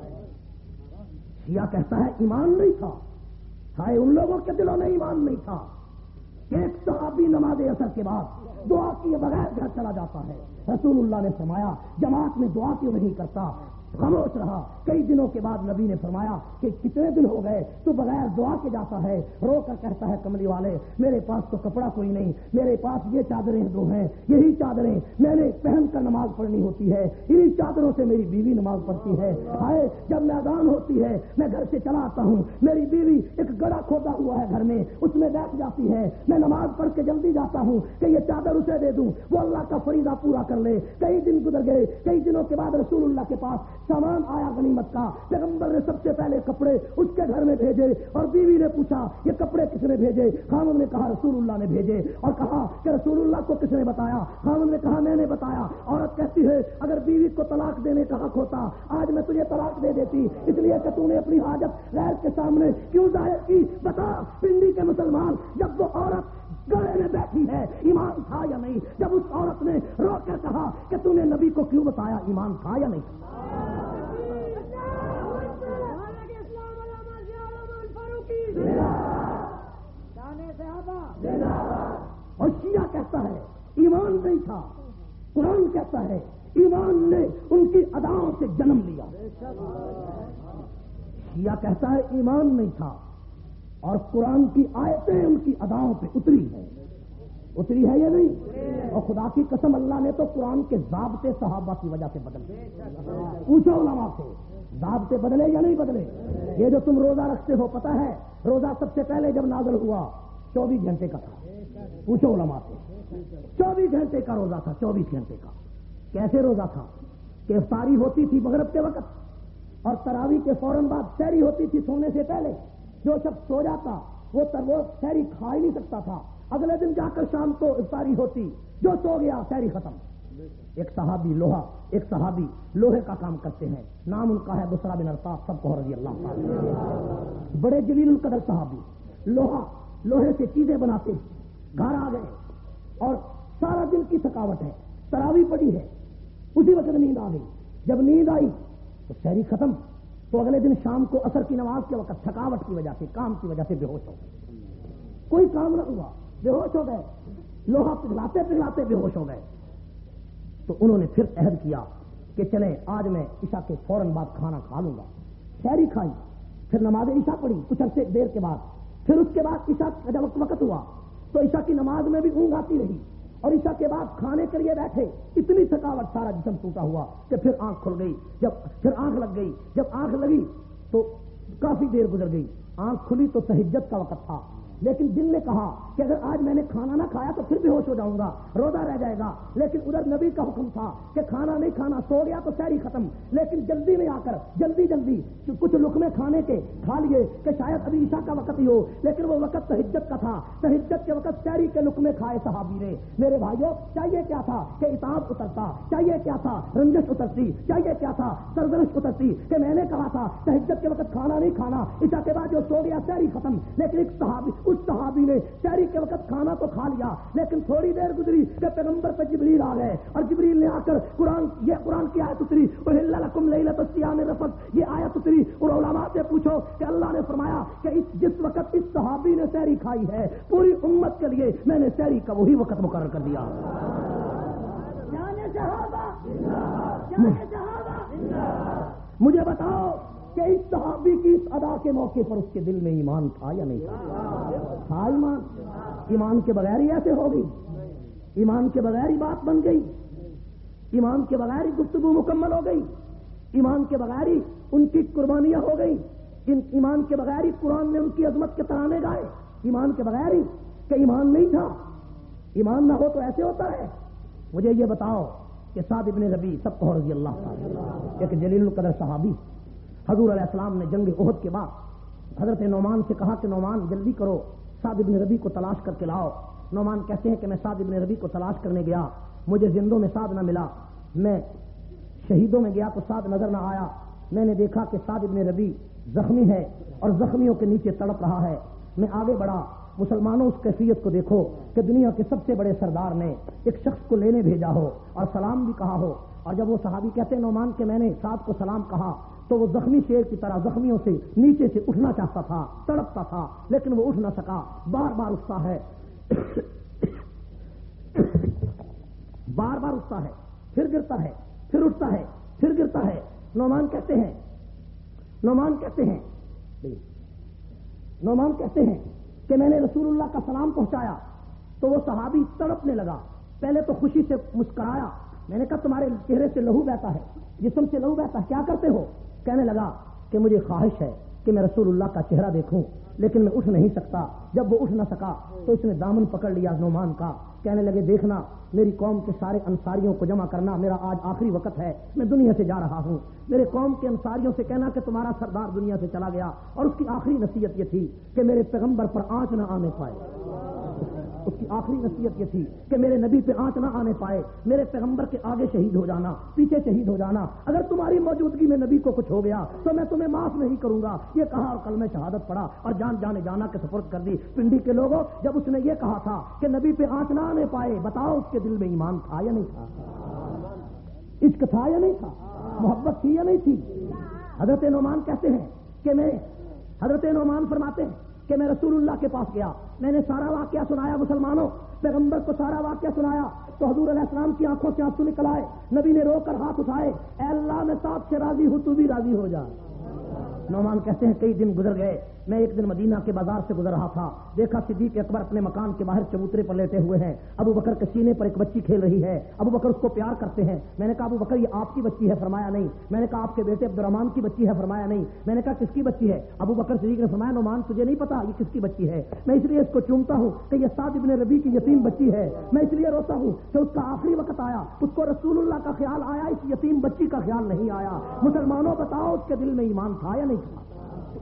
شیعہ کہتا ہے ایمان نہیں تھا، ہائے ان لوگوں کے دلوں میں ایمان نہیں تھا۔ ایک صحابی نماز اثر کے بعد دعا کیے بغیر گھر چلا جاتا ہے، رسول اللہ نے فرمایا جماعت میں دعا کیوں نہیں کرتا؟ خاموش رہا۔ کئی دنوں کے بعد نبی نے فرمایا کہ کتنے دن ہو گئے تو بغیر دعا کے جاتا ہے؟ رو کر کہتا ہے کملی والے میرے پاس تو کپڑا کوئی نہیں، میرے پاس یہ چادریں دو ہیں، یہی چادریں میں نے پہن کر نماز پڑھنی ہوتی ہے، انہی چادروں سے میری بیوی نماز پڑھتی ہے۔ ہائے جب میں اذان ہوتی ہے میں گھر سے چلا آتا ہوں، میری بیوی ایک گڑا کھودا ہوا ہے گھر میں، اس میں بیٹھ جاتی ہے، میں نماز پڑھ کے جلدی جاتا ہوں کہ یہ چادر اسے دے دوں، وہ اللہ کا فریضہ پورا کر لے۔ کئی دن گزر گئے، کئی دنوں کے بعد رسول اللہ کے پاس سامان آیا غنیمت کا، پیغمبر نے سب سے پہلے کپڑے اس کے گھر میں بھیجے، اور بیوی نے پوچھا یہ کپڑے کس نے بھیجے؟ خامد نے کہا رسول اللہ نے بھیجے، اور کہا کہ رسول اللہ کو کس نے بتایا؟ خامد نے کہا میں نے بتایا۔ عورت کہتی ہے اگر بیوی کو طلاق دینے کا حق ہوتا آج میں تجھے طلاق دے دیتی، اس لیے کہ تو نے اپنی حاجت غیر کے سامنے کیوں ظاہر کی؟ بتا پنڈی کے مسلمان، جب وہ عورت گڑے میں بیٹھی ہے ایمان تھا یا نہیں؟ جب اس عورت نے رو کر کہا کہ تو نے نبی کو کیوں بتایا، ایمان تھا یا نہیں؟ اور شیعہ کہتا ہے ایمان نہیں تھا، قرآن کہتا ہے ایمان نے ان کی اداؤں سے جنم لیا۔ شیعہ کہتا ہے ایمان نہیں تھا اور قرآن کی آیتیں ان کی اداؤں پہ اتری ہے، اتری ہے یا نہیں؟ اور خدا کی قسم اللہ نے تو قرآن کے ضابطے صحابہ کی وجہ سے بدل دیے۔ پوچھو علماء سے ضابطے بدلے یا نہیں بدلے؟ یہ جو تم روزہ رکھتے ہو پتہ ہے روزہ سب سے پہلے جب نازل ہوا چوبیس گھنٹے کا تھا، پوچھو علماء سے، چوبیس گھنٹے کا روزہ تھا، چوبیس گھنٹے کا۔ کیسے روزہ تھا کہ افطاری ہوتی تھی مغرب کے وقت اور تراویح کے فوراً بعد سحری ہوتی تھی سونے سے پہلے، جو شخص سو جاتا وہ وہ سحری کھا ہی نہیں سکتا تھا، اگلے دن جا کر شام کو افطاری ہوتی، جو سو گیا سحری ختم۔ ایک صحابی لوہا ایک صحابی لوہے کا کام کرتے ہیں، نام ان کا ہے بسرا بن ارطاق، سب کو رضی اللہ تعالی، بڑے جلیل القدر صحابی، لوہا لوہے سے چیزیں بناتے، گھر آ گئے اور سارا دن کی تھکاوٹ ہے، تراویح پڑی ہے، اسی وقت نیند آ گئی۔ جب نیند آئی تو سحری ختم، تو اگلے دن شام کو عصر کی نماز کے وقت تھکاوٹ کی وجہ سے، کام کی وجہ سے بے ہوش ہو گئے، کوئی کام نہ ہوا، بے ہوش ہو گئے، لوہا پگھلاتے پگھلاتے بے ہوش ہو گئے۔ تو انہوں نے پھر عہد کیا کہ چلیں آج میں عشاء کے فوراً بعد کھانا کھا لوں گا، سحری کھائی، پھر نماز عشاء پڑھی کچھ عرصے دیر کے بعد، پھر اس کے بعد عشاء کا جب وقت ہوا تو عشاء کی نماز میں بھی اونگ آتی رہی، اور عشاء کے بعد کھانے کے لیے بیٹھے، اتنی تھکاوٹ سارا جسم ٹوٹا ہوا کہ پھر آنکھ کھل گئی، جب پھر آنکھ لگ گئی، جب آنکھ لگی تو کافی دیر گزر گئی، آنکھ کھلی تو تہجد کا وقت تھا، لیکن دل نے کہا کہ اگر آج میں نے کھانا نہ کھایا تو پھر بے ہوش ہو جاؤں گا، روزہ رہ جائے گا، لیکن ادھر نبی کا حکم تھا کہ کھانا نہیں کھانا، سو گیا تو سحری ختم، لیکن جلدی میں آ کر جلدی جلدی کچھ لقمے کھانے کے کھا لیے کہ شاید ابھی عشاء کا وقت ہی ہو، لیکن وہ وقت تہجد کا تھا، تہجد کے وقت سحری کے لقمے کھائے صحابی نے۔ میرے بھائیوں چاہیے کیا تھا کہ اتاب اترتا، چاہیے کیا تھا رنجش اترتی، چاہیے کیا تھا سرزنش اترتی کہ میں نے کہا تھا تہجد کے وقت کھانا نہیں کھانا، عشاء کے بعد جو سو گیا سحری ختم، لیکن ایک صحابی اس صحابی نے سحری کے وقت کھانا تو کھا لیا لیکن تھوڑی دیر گزری کہ پیغمبر پہ جبریل آ گئے اور جبریل نے آ کر قرآن یہ قرآن کی آیت اتری احل لکم لیلۃ الصیام الرفث یہ آیت اتری اور علماء سے پوچھو کہ اللہ نے فرمایا کہ اس جس وقت اس صحابی نے سحری کھائی ہے پوری امت کے لیے میں نے سحری کا وہی وقت مقرر کر دیا. مجھے بتاؤ کہ اس صحابی کی اس ادا کے موقع پر اس کے دل میں ایمان تھا یا نہیں تھا؟ تھا ایمان. ایمان کے بغیر ہی ایسے ہو گئی, ایمان کے بغیر ہی بات بن گئی, ایمان کے بغیر ہی گفتگو مکمل ہو گئی, ایمان کے بغیر ہی ان کی قربانیاں ہو گئی, ایمان کے بغیر ہی قرآن نے ان کی عظمت کے ترانے گائے, ایمان کے بغیر ہی کہ ایمان نہیں تھا. ایمان نہ ہو تو ایسے ہوتا ہے. مجھے یہ بتاؤ کہ سعد ابن ربیع سب کو رضی اللہ تعالی ایک جلیل القدر صحابی, حضور علیہ السلام نے جنگ احد کے بعد حضرت نعمان سے کہا کہ نعمان جلدی کرو سعد ابن ربیع کو تلاش کر کے لاؤ. نعمان کہتے ہیں کہ میں سعد ابن ربیع کو تلاش کرنے گیا, مجھے زندوں میں سعد نہ ملا, میں شہیدوں میں گیا تو سعد نظر نہ آیا. میں نے دیکھا کہ سعد ابن ربیع زخمی ہے اور زخمیوں کے نیچے تڑپ رہا ہے. میں آگے بڑھا, مسلمانوں اس کیفیت کو دیکھو کہ دنیا کے سب سے بڑے سردار نے ایک شخص کو لینے بھیجا ہو اور سلام بھی کہا ہو, اور جب وہ صحابی کہتے ہیں نعمان کہ میں نے سعد کو سلام کہا تو وہ زخمی شیر کی طرح زخمیوں سے نیچے سے اٹھنا چاہتا تھا, تڑپتا تھا لیکن وہ اٹھ نہ سکا, بار بار اٹھتا ہے بار بار اٹھتا ہے پھر گرتا ہے پھر اٹھتا ہے پھر گرتا ہے. نعمان کہتے ہیں نعمان کہتے ہیں نعمان کہتے ہیں کہ میں نے رسول اللہ کا سلام پہنچایا تو وہ صحابی تڑپنے لگا. پہلے تو خوشی سے مسکرایا, میں نے کہا تمہارے چہرے سے لہو بہتا ہے, جسم سے لہو بہتا ہے, کیا کرتے ہو؟ کہنے لگا کہ مجھے خواہش ہے کہ میں رسول اللہ کا چہرہ دیکھوں لیکن میں اٹھ نہیں سکتا. جب وہ اٹھ نہ سکا تو اس نے دامن پکڑ لیا نعمان کا, کہنے لگے دیکھنا میری قوم کے سارے انصاریوں کو جمع کرنا, میرا آج آخری وقت ہے, میں دنیا سے جا رہا ہوں. میرے قوم کے انصاریوں سے کہنا کہ تمہارا سردار دنیا سے چلا گیا اور اس کی آخری نصیحت یہ تھی کہ میرے پیغمبر پر آنچ نہ آنے پائے. اس کی آخری نصیحت یہ تھی کہ میرے نبی پہ آنچ نہ آنے پائے, میرے پیغمبر کے آگے شہید ہو جانا, پیچھے شہید ہو جانا, اگر تمہاری موجودگی میں نبی کو کچھ ہو گیا تو میں تمہیں معاف نہیں کروں گا. یہ کہا اور کلمہ شہادت پڑھا اور جان جانے جانا کے سپرد کر دی. پنڈی کے لوگوں جب اس نے یہ کہا تھا کہ نبی پہ آنچ نہ آنے پائے, بتاؤ اس کے دل میں ایمان تھا یا نہیں تھا؟ عشق تھا یا نہیں تھا؟ محبت تھی یا نہیں تھی؟ حضرت نعمان کہتے ہیں کہ میں حضرت نعمان فرماتے ہیں کہ میں رسول اللہ کے پاس گیا, میں نے سارا واقعہ سنایا مسلمانوں, پیغمبر کو سارا واقعہ سنایا تو حضور علیہ السلام کی آنکھوں سے آنسو نکل آئے. نبی نے رو کر ہاتھ اٹھائے, اے اللہ میں ساتھ سے راضی ہوں تو بھی راضی ہو جا. نعمان کہتے ہیں کئی دن گزر گئے, میں ایک دن مدینہ کے بازار سے گزر رہا تھا, دیکھا صدیق اکبر اپنے مکان کے باہر چبوترے پر لیٹے ہوئے ہیں, ابو بکر کے سینے پر ایک بچی کھیل رہی ہے, ابو بکر اس کو پیار کرتے ہیں. میں نے کہا ابو بکر یہ آپ کی بچی ہے؟ فرمایا نہیں. میں نے کہا آپ کے بیٹے عبد الرحمان کی بچی ہے؟ فرمایا نہیں. میں نے کہا کس کی بچی ہے؟ ابو بکر صدیق نے فرمایا نعمان تجھے نہیں پتا یہ کس کی بچی ہے؟ میں اس لیے اس کو چومتا ہوں کہ یہ سعد ابن ربیع کی یتیم بچی ہے. میں اس لیے روتا ہوں کہ اس کا آخری وقت آیا, اس کو رسول اللہ کا خیال آیا, اس یتیم بچی کا خیال نہیں آیا. مسلمانوں بتاؤ اس کے دل میں ایمان تھا یا نہیں تھا؟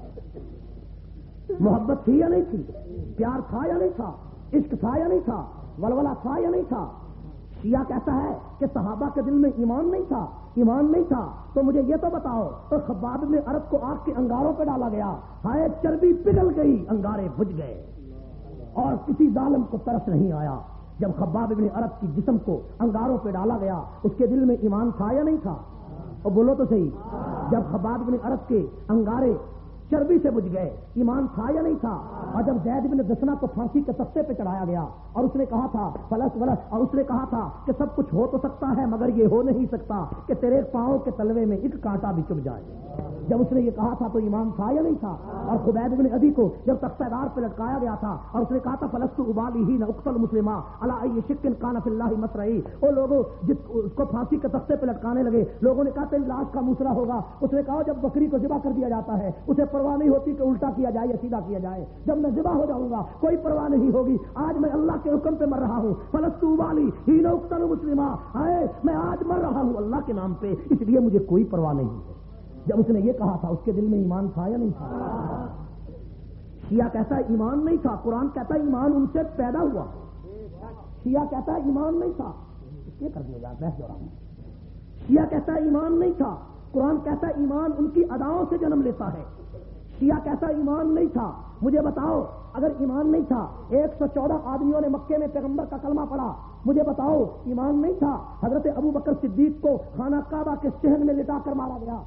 محبت تھی یا نہیں تھی؟ پیار تھا یا نہیں تھا؟ عشق تھا یا نہیں تھا؟ ولولہ تھا یا نہیں تھا؟ شیعہ کہتا ہے کہ صحابہ کے دل میں ایمان نہیں تھا. ایمان نہیں تھا تو مجھے یہ تو بتاؤ تو خباب بن عرب کو آگ کے انگاروں پہ ڈالا گیا, ہائے چربی پگھل گئی, انگارے بجھ گئے اور کسی ظالم کو ترس نہیں آیا. جب خباب بن عرب کی جسم کو انگاروں پہ ڈالا گیا اس کے دل میں ایمان تھا یا نہیں تھا؟ اور بولو تو صحیح. جب خباب بن عرب کے انگارے چربی سے بجھ گئے ایمان تھا یا نہیں تھا؟ اور جب زید بن دسنا کو پھانسی کے تختے پہ چڑھایا گیا اور اس نے کہا تھا فلس ولس, اور اس نے کہا تھا کہ سب کچھ ہو تو سکتا ہے مگر یہ ہو نہیں سکتا کہ تیرے پاؤں کے تلوے میں ایک کانٹا بھی چبھ جائے. جب اس نے یہ کہا تھا تو ایمان تھا یا نہیں تھا؟ اور خبیب بن عدی کو جب تختہ دار پہ لٹکایا گیا تھا اور اس نے کہا تھا فلسط ابالی ہی نہ اقتل مسلمہ علی ای شک کان فی اللہ مسرعی, وہ لوگوں جس اس کو پھانسی کے تختے پہ لٹکانے لگے, لوگوں نے کہا تیری لاش کا موسرا ہوگا. اس نے کہا جب بکری کو ذبح کر دیا جاتا ہے اسے پرواہ نہیں ہوتی کہ الٹا کیا جائے یا سیدھا کیا جائے, جب میں ذبح ہو جاؤں گا کوئی پرواہ نہیں ہوگی. آج میں اللہ کے حکم پہ مر رہا ہوں, فلسط ابالی ہی نہ اقتل مسلمہ, آئے میں آج مر رہا ہوں اللہ کے نام پہ, اس لیے مجھے کوئی پرواہ نہیں ہے. جب اس نے یہ کہا تھا اس کے دل میں ایمان تھا یا نہیں تھا؟ شیعہ کہتا ہے ایمان نہیں تھا, قرآن کہتا ہے ایمان ان سے پیدا ہوا. شیعہ کہتا ہے ایمان نہیں تھا, اس لیے کر دیا جائے بحث ہو رہا ہوں. شیعہ کہتا ہے ایمان نہیں تھا, قرآن کہتا ہے ایمان ان کی اداؤں سے جنم لیتا ہے. کیا کیسا ایمان نہیں تھا؟ مجھے بتاؤ، اگر ایمان نہیں تھا، ایک سو چودہ آدمیوں نے مکے میں پیغمبر کا کلمہ پڑھا، مجھے بتاؤ ایمان نہیں تھا؟ حضرت ابو بکر صدیق کو خانہ کعبہ کے صحن میں لٹا کر مارا گیا،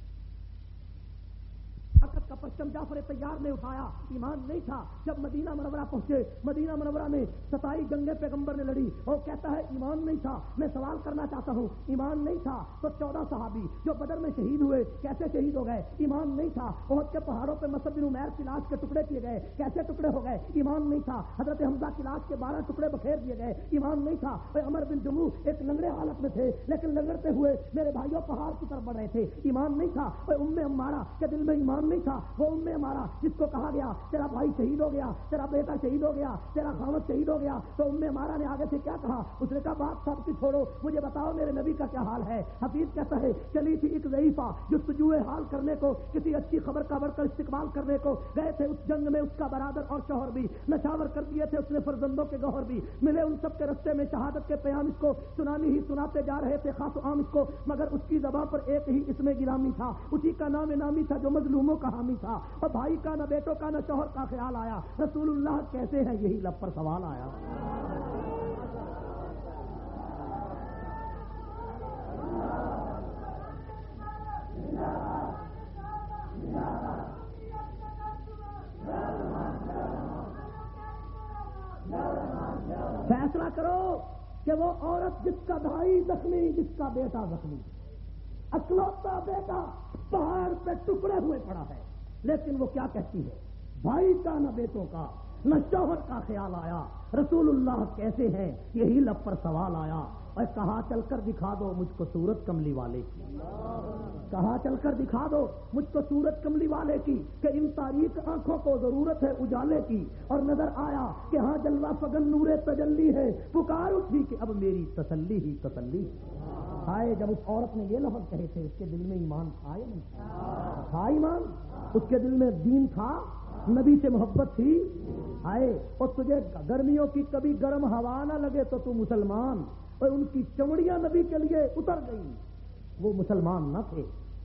کا پرچم جعفر طیار نے اٹھایا، ایمان نہیں تھا؟ جب مدینہ منورہ پہنچے، مدینہ منورہ میں ستائی جنگیں پیغمبر نے لڑی، اور کہتا ہے ایمان نہیں تھا۔ میں سوال کرنا چاہتا ہوں، ایمان نہیں تھا تو چودہ صحابی جو بدر میں شہید ہوئے کیسے شہید ہو گئے؟ ایمان نہیں تھا؟ احد کے پہاڑوں پہ مصعب بن عمیر کی لاش کے ٹکڑے کیے گئے، کیسے ٹکڑے ہو گئے؟ ایمان نہیں تھا؟ حضرت حمزہ کی لاش کے بارہ ٹکڑے بکھیر دیے گئے، ایمان نہیں تھا؟ عمر بن جموع ایک لنگڑے حالت میں تھے، لیکن لنگڑتے ہوئے میرے بھائیوں پہاڑ کی طرف بڑھ رہے تھے، ایمان نہیں تھا؟ ام عمارہ کے دل میں ایمان نہیں تھا؟ وہ ام عمارہ جس کو کہا گیا تیرا بھائی شہید ہو گیا، تیرا بیٹا شہید ہو گیا، تیرا خاوند شہید ہو گیا، تو ام عمارہ نے آگے سے کیا کہا؟ اس نے کہا بات سب کی چھوڑو، مجھے بتاؤ میرے نبی کا کیا حال ہے؟ حفیظ کہتا ہے چلی تھی ایک ضعیفہ جو سجوئے حال کرنے کو، کسی اچھی خبر کا بڑھ کر استقبال کرنے کو گئے تھے، اس جنگ میں اس کا برادر اور شوہر بھی نشاور کر دیے تھے، اس نے فرزندوں کے گوہر بھی ملے، ان سب کے رستے میں شہادت کے پیام اس کو سنانی ہی سناتے جا رہے تھے خاص و عام اس کو، مگر اس کی زبان پر ایک ہی اس میں گرامی تھا، اسی کا نام نامی تھا جو مظلوموں کا حامی تھا، اور بھائی کا نہ بیٹوں کا نہ شوہر کا خیال آیا، رسول اللہ کیسے ہیں یہی لب پر سوال آیا۔ فیصلہ کرو کہ وہ عورت جس کا بھائی زخمی، جس کا بیٹا زخمی، اکلوتا بیٹا پہاڑ پہ ٹکڑے ہوئے پڑا ہے، لیکن وہ کیا کہتی ہے؟ بھائی کا نہ بیٹوں کا نہ شوہر کا خیال آیا، رسول اللہ کیسے ہیں یہی لب پر سوال آیا۔ اور کہاں چل کر دکھا دو مجھ کو صورت کملی والے کی، کہاں چل کر دکھا دو مجھ کو صورت کملی والے کی، کہ ان تاریک آنکھوں کو ضرورت ہے اجالے کی، اور نظر آیا کہ ہاں جلوہ فگن نور تجلی ہے، پکار اٹھی کہ اب میری تسلی ہی تسلی آئے۔ جب اس عورت نے یہ لفظ کہے تھے، اس کے دل میں ایمان تھا یا نہیں تھا؟ ایمان اس کے دل میں دین تھا، نبی سے محبت تھی، آئے۔ اور تجھے گرمیوں کی کبھی گرم ہوا نہ لگے تو تو مسلمان، اور ان کی چمڑیاں نبی کے لیے اتر گئی، وہ مسلمان نہ تھے۔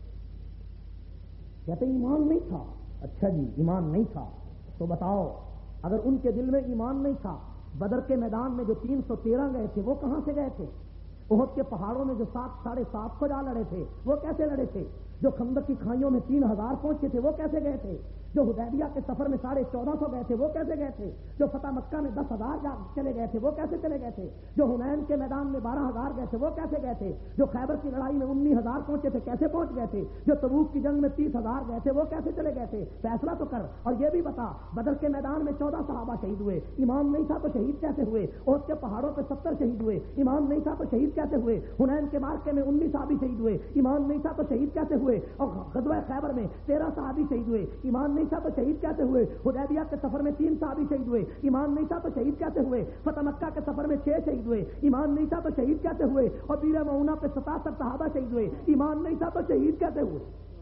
کہتے ایمان نہیں تھا؟ اچھا جی ایمان نہیں تھا تو بتاؤ، اگر ان کے دل میں ایمان نہیں تھا، بدر کے میدان میں جو تین سو تیرہ گئے تھے وہ کہاں سے گئے تھے؟ احد کے پہاڑوں میں جو سات ساڑھے سات سو جا لڑے تھے وہ کیسے لڑے تھے؟ جو خندق کی کھائیوں میں تین ہزار پہنچے تھے وہ کیسے گئے تھے؟ جو حدیبیہ کے سفر میں ساڑھے چودہ سو گئے تھے وہ کیسے گئے تھے؟ جو فتح مکہ میں دس ہزار چلے گئے تھے وہ کیسے چلے گئے تھے؟ جو حنین کے میدان میں بارہ ہزار گئے تھے وہ کیسے گئے تھے؟ جو خیبر کی لڑائی میں انیس ہزار پہنچے تھے کیسے پہنچ گئے تھے؟ جو تبوک کی جنگ میں تیس ہزار گئے تھے وہ کیسے چلے گئے تھے؟ فیصلہ تو کر، اور یہ بھی بتا بدر کے میدان میں چودہ صحابہ شہید ہوئے، ایمان نہیں تھا تو شہید کیسے ہوئے؟ احد کے پہاڑوں پہ ستر شہید ہوئے، ایمان نہیں تھا تو شہید کیسے ہوئے؟ حنین کے مارکے میں انیس صحابی شہید ہوئے، ایمان نہیں تھا تو شہید کیسے ہوئے؟ اور غزوہ خیبر میں تیرہ صحابی شہید ہوئے، ایمان نہیں تھا تو شہید کیسے ہوئے؟ حدیبیہ کے سفر میں تین صحابی شہید ہوئے، ایمان نہیں تھا تو شہید کیسے ہوئے؟ فتح مکہ کے سفر میں چھ شہید ہوئے، ایمان نہیں تھا تو شہید کیسے ہوئے؟ اور بیر معونہ پہ ستاسٹھ صحابہ شہید ہوئے، ایمان نہیں تھا تو شہید کیسے ہوئے؟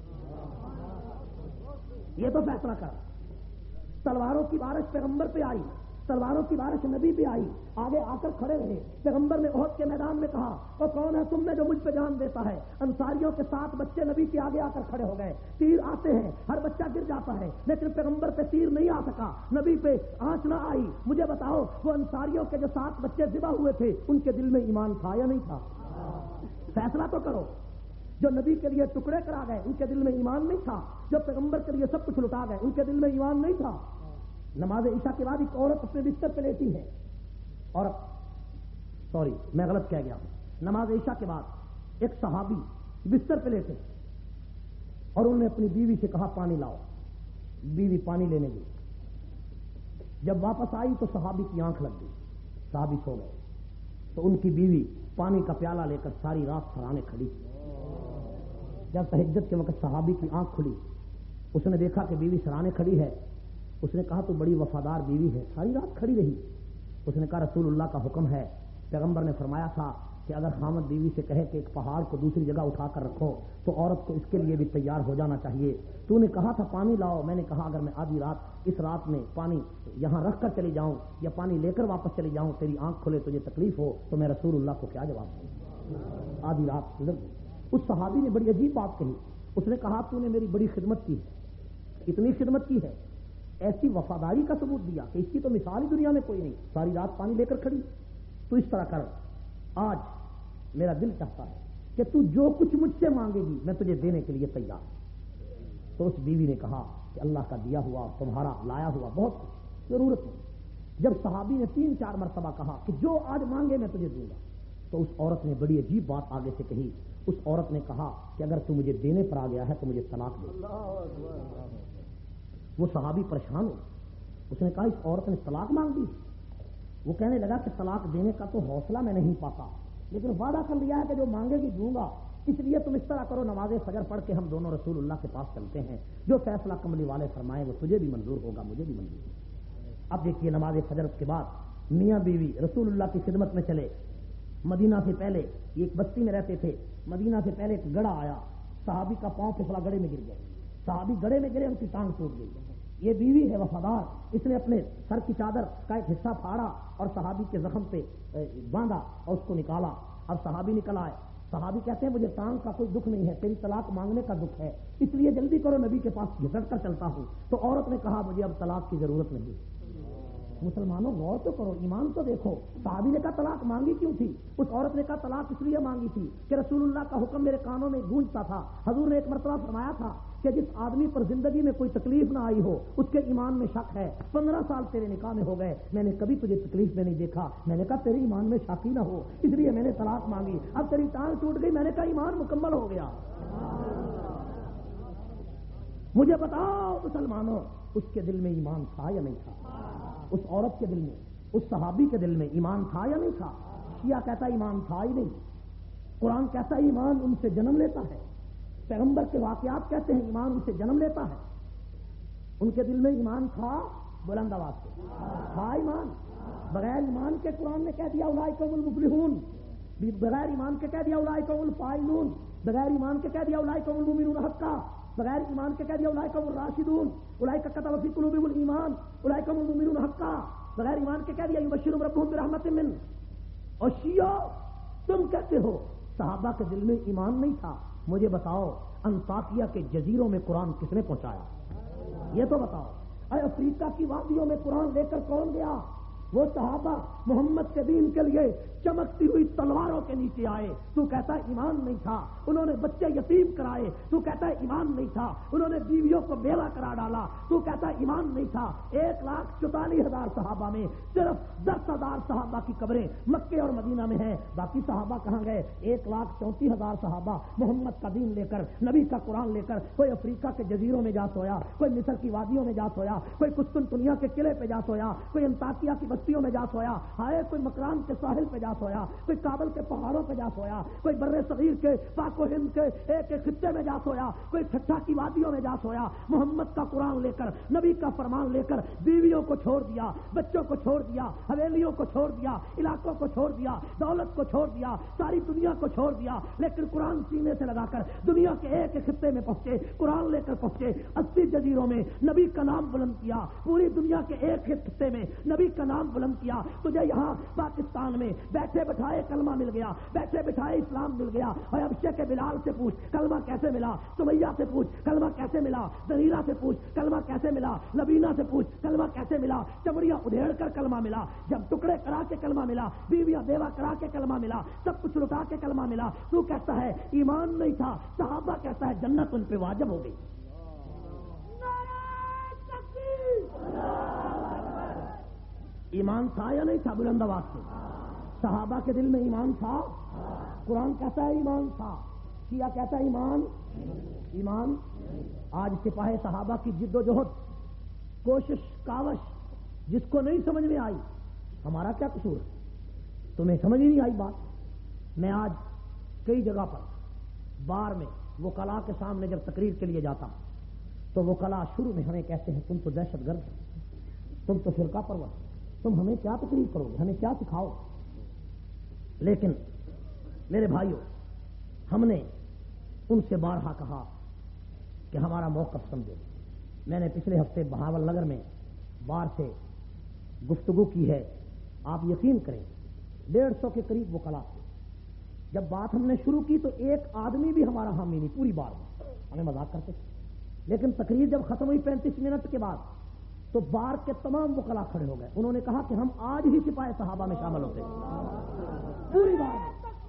یہ تو فیصلہ کر۔ تلواروں کی بارش پیغمبر پہ آئی، تلواروں کی بارش نبی پہ آئی، آگے آ کر کھڑے رہے۔ پیغمبر نے احد کے میدان میں کہا وہ کون ہے تم میں جو مجھ پہ جان دیتا ہے؟ انصاریوں کے ساتھ بچے نبی کے آگے آ کر کھڑے ہو گئے، تیر آتے ہیں، ہر بچہ گر جاتا ہے، لیکن پیغمبر پہ تیر نہیں آ سکا، نبی پہ آنچ نہ آئی۔ مجھے بتاؤ وہ انصاریوں کے جو سات بچے ذبح ہوئے تھے ان کے دل میں ایمان تھا یا نہیں تھا؟ فیصلہ تو کرو۔ جو نبی کے لیے ٹکڑے کرا گئے ان کے دل میں ایمان نہیں تھا؟ جو پیغمبر کے لیے سب کچھ لٹا گئے ان کے دل میں ایمان نہیں تھا؟ نماز عشاء کے بعد ایک عورت اپنے بستر پہ لیٹی ہے، اور سوری میں غلط کہہ گیا ہوں، نماز عشاء کے بعد ایک صحابی بستر پہ لیٹے اور انہوں نے اپنی بیوی سے کہا پانی لاؤ، بیوی پانی لینے گئی، جب واپس آئی تو صحابی کی آنکھ لگ گئی، صحابی سو گئے، تو ان کی بیوی پانی کا پیالہ لے کر ساری رات سرانے کھڑی۔ جب تہجد کے وقت صحابی کی آنکھ کھلی، اس نے دیکھا کہ بیوی سرانے کھڑی ہے، اس نے کہا تو بڑی وفادار بیوی ہے، ساری رات کھڑی رہی۔ اس نے کہا رسول اللہ کا حکم ہے، پیغمبر نے فرمایا تھا کہ اگر خامد بیوی سے کہے کہ ایک پہاڑ کو دوسری جگہ اٹھا کر رکھو تو عورت کو اس کے لیے بھی تیار ہو جانا چاہیے۔ تو نے کہا تھا پانی لاؤ، میں نے کہا اگر میں آدھی رات اس رات میں پانی یہاں رکھ کر چلی جاؤں یا پانی لے کر واپس چلی جاؤں، تیری آنکھ کھلے تجھے تکلیف ہو تو میں رسول اللہ کو کیا جواب دوں؟ آدھی رات گزر گئی۔ اس صحابی نے بڑی عجیب بات کہی، اس نے کہا تو نے میری بڑی خدمت کی ہے، اتنی خدمت کی ہے، ایسی وفاداری کا ثبوت دیا کہ اس کی تو مثال ہی دنیا میں کوئی نہیں، ساری رات پانی لے کر کھڑی، تو اس طرح کر، آج میرا دل چاہتا ہے کہ تو جو کچھ مجھ سے مانگے گی میں تجھے دینے کے لیے تیار ہوں۔ تو اس بیوی نے کہا کہ اللہ کا دیا ہوا تمہارا لایا ہوا بہت کچھ، ضرورت نہیں۔ جب صحابی نے تین چار مرتبہ کہا کہ جو آج مانگے میں تجھے دوں گا، تو اس عورت نے بڑی عجیب بات آگے سے کہی۔ اس عورت نے کہا کہ اگر تو مجھے دینے پر آ گیا ہے تو مجھے طلاق دے۔ وہ صحابی پریشان ہو، اس نے کہا اس عورت نے طلاق مانگ دی۔ وہ کہنے لگا کہ طلاق دینے کا تو حوصلہ میں نہیں پاتا، لیکن وعدہ کر لیا ہے کہ جو مانگے گی دوں گا، اس لیے تم اس طرح کرو، نماز فجر پڑھ کے ہم دونوں رسول اللہ کے پاس چلتے ہیں، جو فیصلہ کملی والے فرمائیں وہ تجھے بھی منظور ہوگا مجھے بھی منظور ہوگا۔ اب دیکھیے نماز فجر کے بعد میاں بیوی رسول اللہ کی خدمت میں چلے۔ مدینہ سے پہلے یہ ایک بستی میں رہتے تھے، مدینہ سے پہلے ایک گڑھا آیا، صحابی کا پاؤں پھسلا گڑھے میں گر گئے، صحابی گڑھے میں گرے، ان کی ٹانگ ٹوٹ گئی۔ یہ بیوی ہے وفادار، اس نے اپنے سر کی چادر کا ایک حصہ پھاڑا اور صحابی کے زخم پہ باندھا اور اس کو نکالا۔ اب صحابی نکل آئے، صحابی کہتے ہیں مجھے ٹانگ کا کوئی دکھ نہیں ہے، تیری طلاق مانگنے کا دکھ ہے، اس لیے جلدی کرو نبی کے پاس گھسٹ کر چلتا ہوں۔ تو عورت نے کہا مجھے اب طلاق کی ضرورت نہیں۔ مسلمانوں غور تو کرو، ایمان تو دیکھو، صحابی نے کہا طلاق مانگی کیوں تھی؟ اس عورت نے کہا طلاق اس لیے مانگی تھی کہ رسول اللہ کا حکم میرے کانوں میں گونجتا تھا، حضور نے ایک مرتبہ فرمایا تھا کہ جس آدمی پر زندگی میں کوئی تکلیف نہ آئی ہو اس کے ایمان میں شک ہے۔ پندرہ سال تیرے نکاح میں ہو گئے، میں نے کبھی تجھے تکلیف میں نہیں دیکھا، میں نے کہا تیرے ایمان میں شک ہی نہ ہو، اس لیے میں نے طلاق مانگی۔ اب تیری ٹانگ ٹوٹ گئی، میں نے کہا ایمان مکمل ہو گیا۔ مجھے بتاؤ مسلمانوں، اس کے دل میں ایمان تھا یا نہیں تھا؟ اس عورت کے دل میں، اس صحابی کے دل میں ایمان تھا یا نہیں تھا؟ شیعہ کہتا ایمان تھا ہی نہیں، قرآن کہتا ایمان ان سے جنم لیتا ہے، پیغمبر کے واقعات کہتے ہیں ایمان ان سے جنم لیتا ہے۔ ان کے دل میں ایمان تھا، بلند آواز سے تھا ایمان۔ بغیر ایمان کے قرآن نے کہہ دیا اولئک هم المفلحون، بغیر ایمان کے کہہ دیا اولئک هم الفائزون، بغیر ایمان کے کہہ دیا اولئک هم المؤمنون حقا، بغیر ایمان کے کہہ دیا اولئک هم الراشدون، اولئک كتب في قلوبهم الايمان، اولئک هم المؤمنون حقا، بغیر ایمان کے کہہ دیا یبشرهم ربهم برحمت منه۔ اور شیعہ تم کہتے ہو صحابہ کے دل میں ایمان نہیں تھا، مجھے بتاؤ انطاکیہ کے جزیروں میں قرآن کس نے پہنچایا؟ یہ تو بتاؤ۔ اے افریقہ کی وادیوں میں قرآن لے کر کون گیا؟ وہ صحابہ محمد کے دین کے لیے چمکتی ہوئی تلواروں کے نیچے آئے، تو کہتا ہے ایمان نہیں تھا۔ انہوں نے بچے یتیم کرائے، تو کہتا ہے ایمان نہیں تھا۔ انہوں نے بیویوں کو بیوہ کرا ڈالا، تو کہتا ہے ایمان نہیں تھا۔ ایک لاکھ چوتالیس ہزار صحابہ میں صرف دس ہزار صحابہ کی قبریں مکے اور مدینہ میں ہیں، باقی صحابہ کہاں گئے؟ ایک لاکھ چونتیس ہزار صحابہ محمد کا دین لے کر، نبی کا قرآن لے کر، کوئی افریقہ کے جزیروں میں جا سویا، کوئی مصر کی وادیوں میں جا سویا، کوئی قسطنطنیہ کے قلعے پہ جا سویا، کوئی انطاکیہ کی بستیوں میں جا سویا، ہائے کوئی مکران کے ساحل پہ جا سویا، کوئی کابل کے پہاڑوں پہ جا سویا، کوئی بر صغیر کے پاک و ہند کے ایک ایک خطے میں جا سویا، کوئی ٹھٹھا کی وادیوں میں جا سویا۔ محمد کا قرآن لے کر، نبی کا فرمان لے کر بیویوں کو چھوڑ دیا، بچوں کو چھوڑ دیا، حویلیوں کو چھوڑ دیا، علاقوں کو چھوڑ دیا، دولت کو چھوڑ دیا، ساری دنیا کو چھوڑ دیا، لیکن قرآن سینے سے لگا کر دنیا کے ایک ایک خطے میں پہنچے، قرآن لے کر پہنچے، اسی جزیروں میں نبی کا نام بلند کیا، پوری دنیا کے ایک ایک خطے میں نبی کا نام بلند کیا۔ تجھے یہاں پاکستان میں بیٹھے بٹھائے کلمہ مل گیا، بیٹھے بٹھائے اسلام مل گیا، اور حبشے کے بلال سے پوچھ کلمہ کیسے ملا، سمیہ سے پوچھ کلمہ کیسے ملا، زنیرہ سے پوچھ کلمہ کیسے ملا، لبینہ سے پوچھ کلمہ کیسے ملا، چمڑیاں ادھیڑ کر کلمہ ملا، جب ٹکڑے کرا کے کلمہ ملا، بیویاں بیوہ کرا کے کلمہ ملا، سب کچھ لٹا کے کلمہ ملا۔ تو کہتا ہے ایمان نہیں تھا، صحابہ کہتا ہے جنت ان پہ واجب ہو گئی۔ ایمان تھا یا نہیں تھا؟ بلند آواز سے صحابہ کے دل میں ایمان تھا، قرآن کہتا ہے ایمان تھا، شیعہ کہتا ہے ایمان ایمان آج سپاہی صحابہ کی جد و جہد، کوشش، کاوش جس کو نہیں سمجھ میں آئی، ہمارا کیا قصور ہے؟ تمہیں سمجھ ہی نہیں آئی بات۔ میں آج کئی جگہ پر بار میں وکلاء کے سامنے جب تقریر کے لیے جاتا ہوں تو وکلاء شروع میں ہمیں کہتے ہیں تم تو دہشت گرد ہو، تم تو فرقہ پرور، تم ہمیں کیا تقریر کرو گے، ہمیں کیا سکھاؤ؟ لیکن میرے بھائیوں، ہم نے ان سے بارہا کہا کہ ہمارا موقف سمجھو۔ میں نے پچھلے ہفتے بہاول نگر میں بار سے گفتگو کی ہے، آپ یقین کریں ڈیڑھ سو کے قریب وکلاء تھے۔ جب بات ہم نے شروع کی تو ایک آدمی بھی ہمارا حامی نہیں، پوری بار میں ہمیں مذاق کرتے تھے، لیکن تقریر جب ختم ہوئی پینتیس منٹ کے بعد تو بار کے تمام وکلا کھڑے ہو گئے. انہوں نے کہا کہ ہم آج ہی سپاہ صحابہ میں شامل ہوتے ہیں. پوری بات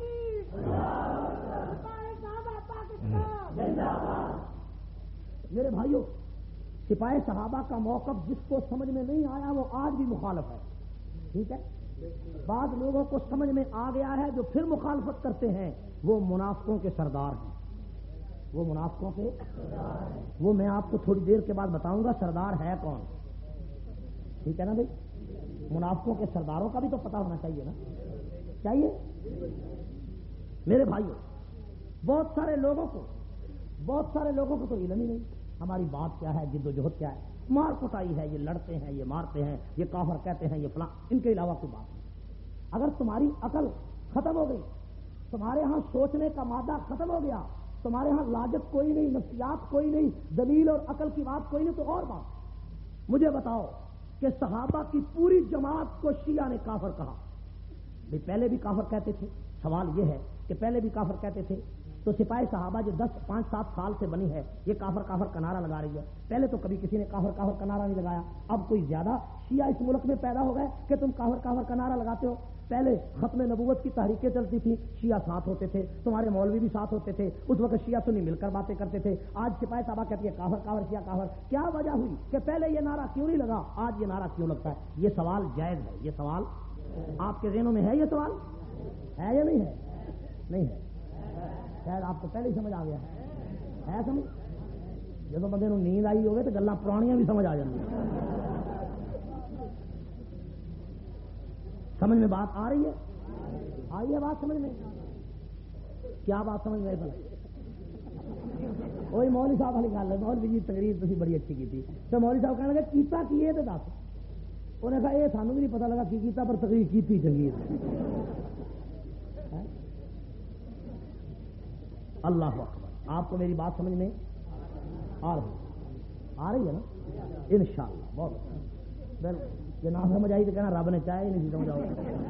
میرے بھائیوں، سپاہ صحابہ کا موقف جس کو سمجھ میں نہیں آیا وہ آج بھی مخالف ہے. ٹھیک ہے، بعض لوگوں کو سمجھ میں آ گیا ہے جو پھر مخالفت کرتے ہیں وہ منافقوں کے سردار ہیں. وہ منافقوں کے وہ میں آپ کو تھوڑی دیر کے بعد بتاؤں گا سردار ہے کون. ٹھیک ہے نا بھائی، منافقوں کے سرداروں کا بھی تو پتہ ہونا چاہیے نا. چاہیے میرے بھائیوں. بہت سارے لوگوں کو بہت سارے لوگوں کو تو علم ہی نہیں ہماری بات کیا ہے، جد و جہد کیا ہے. مار کٹائی ہے، یہ لڑتے ہیں، یہ مارتے ہیں، یہ کافر کہتے ہیں، یہ فلاں، ان کے علاوہ کوئی بات نہیں. اگر تمہاری عقل ختم ہو گئی، تمہارے ہاں سوچنے کا مادہ ختم ہو گیا، تمہارے ہاں لاجک کوئی نہیں، نفسیات کوئی نہیں، دلیل اور عقل کی بات کوئی نہیں، تو اور بات مجھے بتاؤ کہ صحابہ کی پوری جماعت کو شیعہ نے کافر کہا. بھی پہلے بھی کافر کہتے تھے. سوال یہ ہے کہ پہلے بھی کافر کہتے تھے تو سپاہ صحابہ جو دس پانچ سات سال سے بنی ہے یہ کافر کافر کا نعرہ لگا رہی ہے. پہلے تو کبھی کسی نے کافر کافر کا نعرہ نہیں لگایا. اب کوئی زیادہ شیعہ اس ملک میں پیدا ہو گئے کہ تم کافر کافر کا نعرہ لگاتے ہو. پہلے ختم نبوت کی تحریکیں چلتی تھی، شیعہ ساتھ ہوتے تھے، تمہارے مولوی بھی ساتھ ہوتے تھے، اس وقت شیعہ سنی مل کر باتیں کرتے تھے. آج سپاہ صحابہ کہتی ہے کافر کافر شیعہ کافر. کیا وجہ ہوئی کہ پہلے یہ نعرہ کیوں نہیں لگا، آج یہ نعرہ کیوں لگتا ہے؟ یہ سوال جائز ہے. یہ سوال آپ کے ذہنوں میں ہے؟ یہ سوال ہے یا نہیں ہے؟ نہیں ہے. شاید آپ کو پہلے ہی سمجھ آ گیا ہے سمجھ. جب بندے نو نیند آئی ہوگی تو گلاں پرانیاں بھی سمجھ آ جاتی ہیں. سمجھ میں بات آ رہی ہے؟ آئی ہے بات سمجھ میں؟ کیا بات سمجھ میں؟ وہی مولوی صاحب والی گل ہے. مولوی جی تقریر تھی بڑی اچھی کی تھی تو مولوی صاحب کہنے لگے کیتا کی ہے تو دس. انہیں کہا یہ سانو بھی نہیں پتا لگا کی کیتا پر تقریر کی تھی چنگی. اللہ اکبر. آپ کو میری بات سمجھ میں آ رہی آ رہی ہے نا؟ انشاءاللہ. بہت بالکل. یہ نہ سمجھ آئی تو کہنا رب نے چاہے نہیں سمجھ آؤ.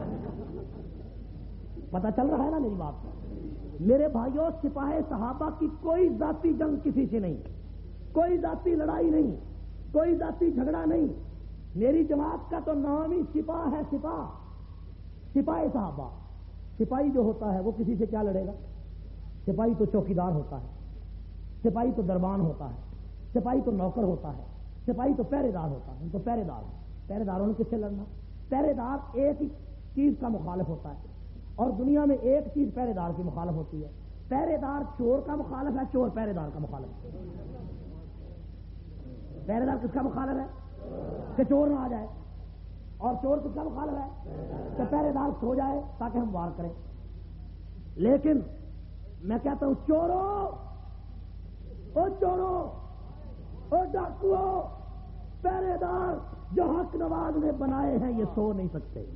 پتہ چل رہا ہے نا میری بات. میرے بھائیوں، سپاہ صحابہ کی کوئی ذاتی جنگ کسی سے نہیں، کوئی ذاتی لڑائی نہیں، کوئی ذاتی جھگڑا نہیں. میری جماعت کا تو نام ہی سپاہ ہے. سپاہ سپاہ صحابہ. سپاہی جو ہوتا ہے وہ کسی سے کیا لڑے گا؟ سپاہی تو چوکیدار ہوتا ہے، سپاہی تو دربان ہوتا ہے، سپاہی تو نوکر ہوتا ہے، سپاہی تو پہرے دار ہوتا ہے. ان کو پہرے دار ہے. پہرے داروں نے کس سے لڑنا؟ پہرے دار ایک ہی چیز کا مخالف ہوتا ہے اور دنیا میں ایک چیز پہرے دار کی مخالف ہوتی ہے. پہرے دار چور کا مخالف ہے، چور پہرے دار کا مخالف ہے. پہرے دار کس کا مخالف ہے؟ کہ چور نہ آ جائے. اور چور کس کا مخالف ہے؟ کہ پہرے دار سو جائے تاکہ ہم وار کریں. لیکن میں کہتا ہوں چورو او چورو او ڈاکو، پہرے دار جو حق نواز نے بنائے ہیں یہ سو نہیں سکتے.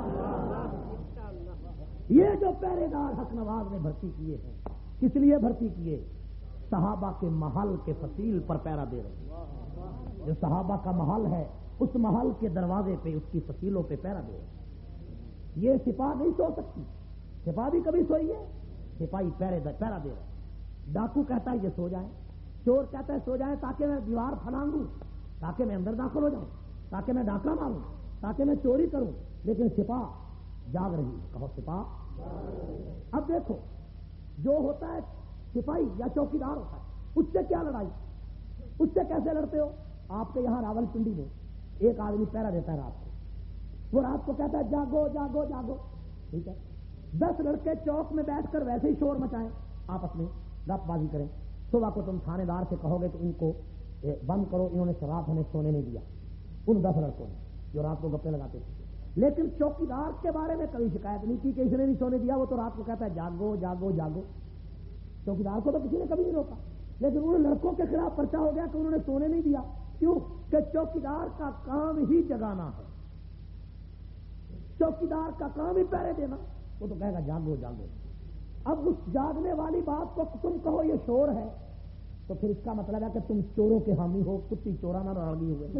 یہ جو پہرے دار حق نواز نے بھرتی کیے ہیں کس لیے بھرتی کیے؟ صحابہ کے محل کے فصیل پر پہرا دے رہے. جو صحابہ کا محل ہے اس محل کے دروازے پہ اس کی فصیلوں پہ پہرا دے رہے. یہ سپاہ نہیں سو سکتی. سپاہ بھی کبھی سوئی ہے؟ سپاہی پہرے پہرا دے رہا. ڈاکو کہتا ہے یہ سو جائے، چور کہتا ہے سو جائے تاکہ میں دیوار پھلانگوں، تاکہ میں اندر داخل ہو جاؤں، تاکہ میں ڈاکہ ماروں، تاکہ میں چوری کروں. لیکن سپاہ جاگ رہی ہے. کہو سپاہ. اب دیکھو جو ہوتا ہے سپاہی یا چوکیدار ہوتا ہے اس سے کیا لڑائی، اس سے کیسے لڑتے ہو؟ آپ کے یہاں راول پنڈی میں ایک آدمی پہرا دیتا ہے رات کو. وہ رات کو کہتا ہے جاگو جاگو جاگو. ٹھیک ہے، دس لڑکے چوک میں بیٹھ کر ویسے ہی شور مچائیں، آپس میں گپ بازی کریں. صبح کو تم تھانے دار سے کہو گے کہ ان کو بند کرو، انہوں نے رات ہمیں سونے نہیں دیا. ان دس لڑکوں نے جو رات کو گپے لگاتے تھے. لیکن چوکیدار کے بارے میں کبھی شکایت نہیں کی کہ اس نے نہیں سونے دیا. وہ تو رات کو کہتا ہے جاگو جاگو جاگو. چوکیدار کو تو کسی نے کبھی نہیں روکا. لیکن ان لڑکوں کے خلاف پرچہ ہو گیا کہ انہوں نے سونے نہیں دیا. کیوں؟ کہ چوکیدار کا کام ہی جگانا ہے. چوکیدار کا کام ہی پہرے دینا. وہ تو کہے گا جاگو جاگو. اب اس جاگنے والی بات کو تم کہو یہ شور ہے تو پھر اس کا مطلب ہے کہ تم چوروں کے حامی ہو. کتی چورانہ رڑی ہوئے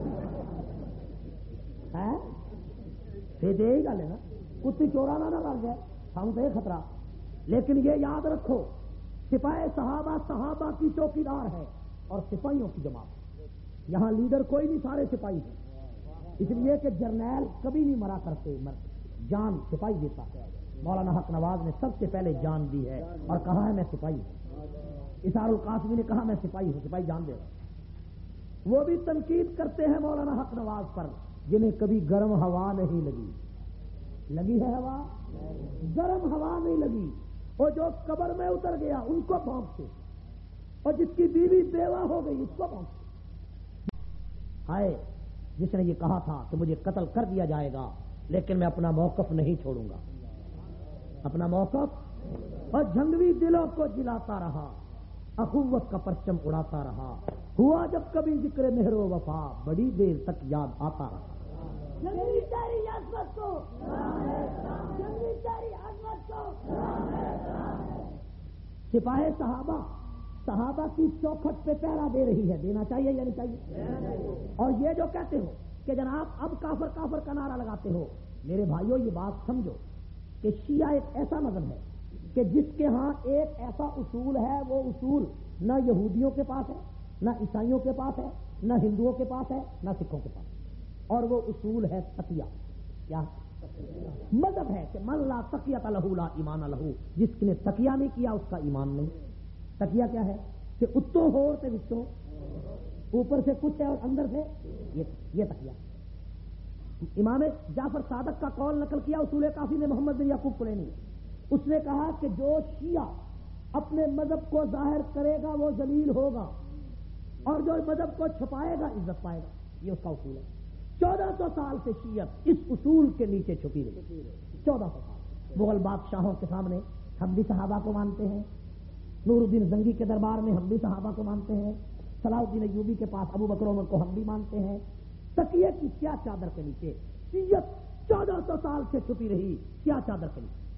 پھر یہی گل ہے نا، کتی چورانہ نہ رل جائے ہم تو یہ خطرہ. لیکن یہ یاد رکھو سپاہ صحابہ صحابہ کی چوکیدار ہے. اور سپاہیوں کی جماعت. یہاں لیڈر کوئی نہیں، سارے سپاہی ہیں. اس لیے کہ جرنیل کبھی نہیں مرا کرتے، جان سپاہی دیتا ہے. مولانا حق نواز نے سب سے پہلے جان دی ہے اور کہا ہے میں سپاہی ہوں. اسار القاسمی نے کہا میں سپاہی ہوں، سپاہی جان دے رہا. وہ بھی تنقید کرتے ہیں مولانا حق نواز پر جنہیں کبھی گرم ہوا نہیں لگی. لگی ہے ہوا؟ گرم ہوا نہیں لگی. اور جو قبر میں اتر گیا ان کو پہنچتے، اور جس کی بیوی بیوہ ہو گئی اس کو پہنچتے. ہائے جس نے یہ کہا تھا کہ مجھے قتل کر دیا جائے گا لیکن میں اپنا موقف نہیں چھوڑوں گا، اپنا موقف. اور جھنگوی دلوں کو جلاتا رہا، اخوت کا پرچم اڑاتا رہا. ہوا جب کبھی ذکر مہر و وفا بڑی دیر تک یاد آتا رہا. جنگلی تیری عظمت کو، جنگلی تیری عظمت کو. سپاہ صحابہ صحابہ کی چوکھٹ پہ پہرا دے رہی ہے، دینا چاہیے یا نہیں چاہیے؟ اور یہ جو کہتے ہو کہ جناب اب کافر کافر کا نعرہ لگاتے ہو، میرے بھائیوں یہ بات سمجھو کہ شیعہ ایک ایسا مذہب ہے کہ جس کے ہاں ایک ایسا اصول ہے، وہ اصول نہ یہودیوں کے پاس ہے، نہ عیسائیوں کے پاس ہے، نہ ہندوؤں کے پاس ہے، نہ سکھوں کے پاس ہے. اور وہ اصول ہے تقیہ. کیا مذہب ہے کہ من لا تقیۃ لہ لا ایمان لہ، جس نے تقیہ نہیں کیا اس کا ایمان نہیں. تقیہ کیا ہے؟ کہ اتوں ہو تے وچوں، اوپر سے کچھ ہے اور اندر سے یہ تقیہ. امام جعفر صادق کا قول نقل کیا اصول کافی نے محمد بن یعقوب کلینی. اس نے کہا کہ جو شیعہ اپنے مذہب کو ظاہر کرے گا وہ ذلیل ہوگا، اور جو مذہب کو چھپائے گا عزت پائے گا. یہ اس کا اصول ہے. چودہ سو سال سے شیعت اس اصول کے نیچے چھپی رہی. چودہ سو سال مغل بادشاہوں کے سامنے ہم بھی صحابہ کو مانتے ہیں، نور الدین زنگی کے دربار میں ہم بھی صحابہ کو مانتے ہیں، صلاح الدین ایوبی کے پاس ابو بکر عمر کو ہم بھی مانتے ہیں. تقیہ کی کیا چادر کے نیچے شیعت چودہ سو سال سے چھپی رہی. کیا چادر کے نیچے؟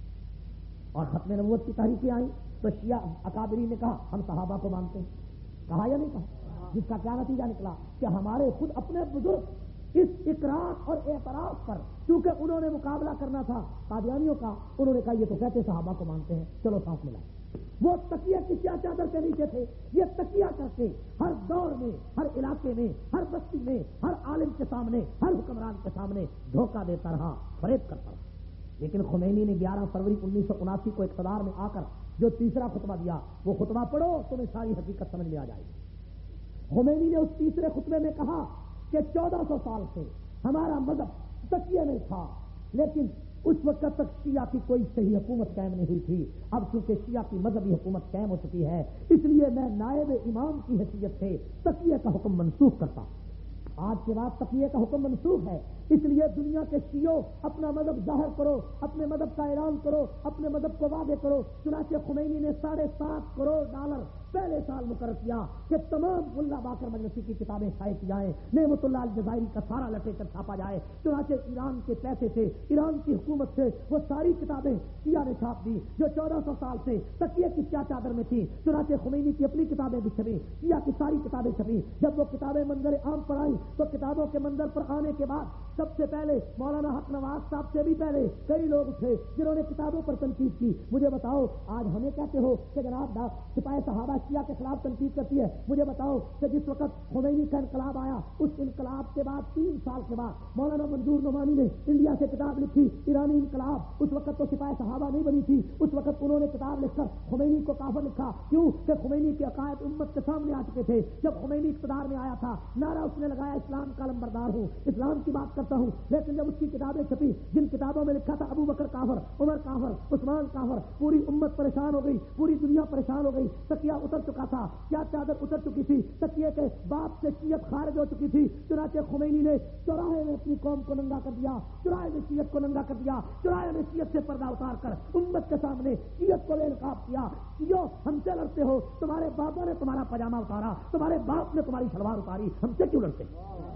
اور ختم نبوت کی تحریکیں آئیں تو شیعہ اکابری نے کہا ہم صحابہ کو مانتے ہیں. کہا یا نہیں کہا؟ جس کا کیا نتیجہ نکلا کہ ہمارے خود اپنے بزرگ اس اقرار اور اعتراف پر، کیونکہ انہوں نے مقابلہ کرنا تھا قادیانیوں کا، انہوں نے کہا یہ تو کہتے صحابہ کو مانتے ہیں، چلو ساتھ ملا. وہ تقیہ کی کیا چادر کے نیچے تھے. یہ تقیہ کر کے ہر دور میں، ہر علاقے میں، ہر بستی میں، ہر عالم کے سامنے، ہر حکمران کے سامنے دھوکہ دیتا رہا، فریب کرتا رہا. لیکن خمینی نے گیارہ فروری انیس سو اناسی کو اقتدار میں آ کر جو تیسرا خطبہ دیا، وہ خطبہ پڑھو تمہیں ساری حقیقت سمجھ میں آ جائے گی. خمینی نے اس تیسرے خطبے میں کہا کہ چودہ سو سال سے ہمارا مذہب تقیہ نہیں تھا، لیکن اس وقت تک شیعہ کی کوئی صحیح حکومت قائم نہیں ہوئی تھی. اب چونکہ شیعہ کی مذہبی حکومت قائم ہو چکی ہے، اس لیے میں نائب امام کی حیثیت سے تقیہ کا حکم منسوخ کرتا ہوں. آج کے بعد تقیہ کا حکم منسوخ ہے. اس لیے دنیا کے شیعوں اپنا مذہب ظاہر کرو، اپنے مذہب کا اعلان کرو، اپنے مذہب کو واضح کرو. چنانچہ خمینی نے ساڑھے سات کروڑ ڈالر پہلے سال مقرر کیا کہ تمام ملا باقر مجلسی کی کتابیں شائع کی جائیں، نعمت اللہ الجزائری کا سارا لٹریچر چھاپا جائے. چنانچہ ایران کے پیسے سے، ایران کی حکومت سے وہ ساری کتابیں شیعہ نے چھاپ دی جو چودہ سو سال سے تقیہ کی کیا چادر میں تھی. چنانچہ خمینی کی اپنی کتابیں بھی چھپی، شیعہ کی ساری کتابیں چھپی. جب وہ کتابیں منظر عام پر آئیں تو کتابوں کے منظر پر آنے کے بعد سب سے پہلے مولانا حق نواز صاحب سے بھی پہلے کئی لوگ تھے جنہوں نے کتابوں پر تنقید کی. مجھے بتاؤ آج ہمیں کہتے ہو کہ جناب سپاہ صحابہ شیعہ کے خلاف تنقید کرتی ہے. مجھے بتاؤ کہ جس وقت خمینی کا انقلاب آیا، اس انقلاب کے بعد تین سال کے بعد مولانا منظور نعمانی نے انڈیا سے کتاب لکھی ایرانی انقلاب. اس وقت تو سپاہ صحابہ نہیں بنی تھی، اس وقت انہوں نے کتاب لکھ کر خمینی کو کافر لکھا. کیوں کہ خمینی کے عقائد امت کے سامنے آ چکے تھے. جب خمینی اقتدار میں آیا تھا نعرہ اس نے لگایا اسلام کا لمبردار ہوں، اسلام کی بات کرتا ہوں. لیکن جب اس کی کتابیں چھپی، جن کتابوں میں لکھا تھا ابو بکر کافر، عمر کافر، عثمان کافر، پوری امت پریشان ہو گئی، پوری دنیا پریشان ہو گئی. تقیہ اتر چکا تھا، کیا چادر اتر چکی تھی، تقیہ کے باپ سے شیعت خارج ہو چکی تھی. چنانچہ خمینی نے چوراہے میں اپنی قوم کو ننگا کر دیا، چوراہے میں شیعت کو ننگا کر دیا، چوراہے میں شیعت سے پردہ اتار کر امت کے سامنے شیعت کو بے نقاب کیا. جو ہم سے لڑتے ہو، تمہارے باپوں نے تمہارا پاجامہ اتارا، تمہارے باپ نے تمہاری شلوار اتاری، ہم سے کیوں لڑتے؟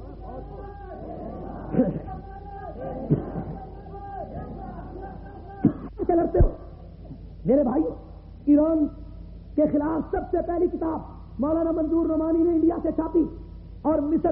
سے لڑتے ہو میرے بھائی. ایران کے خلاف سب سے پہلی کتاب مولانا منظور نعمانی نے انڈیا سے چھاپی، اور مصر میں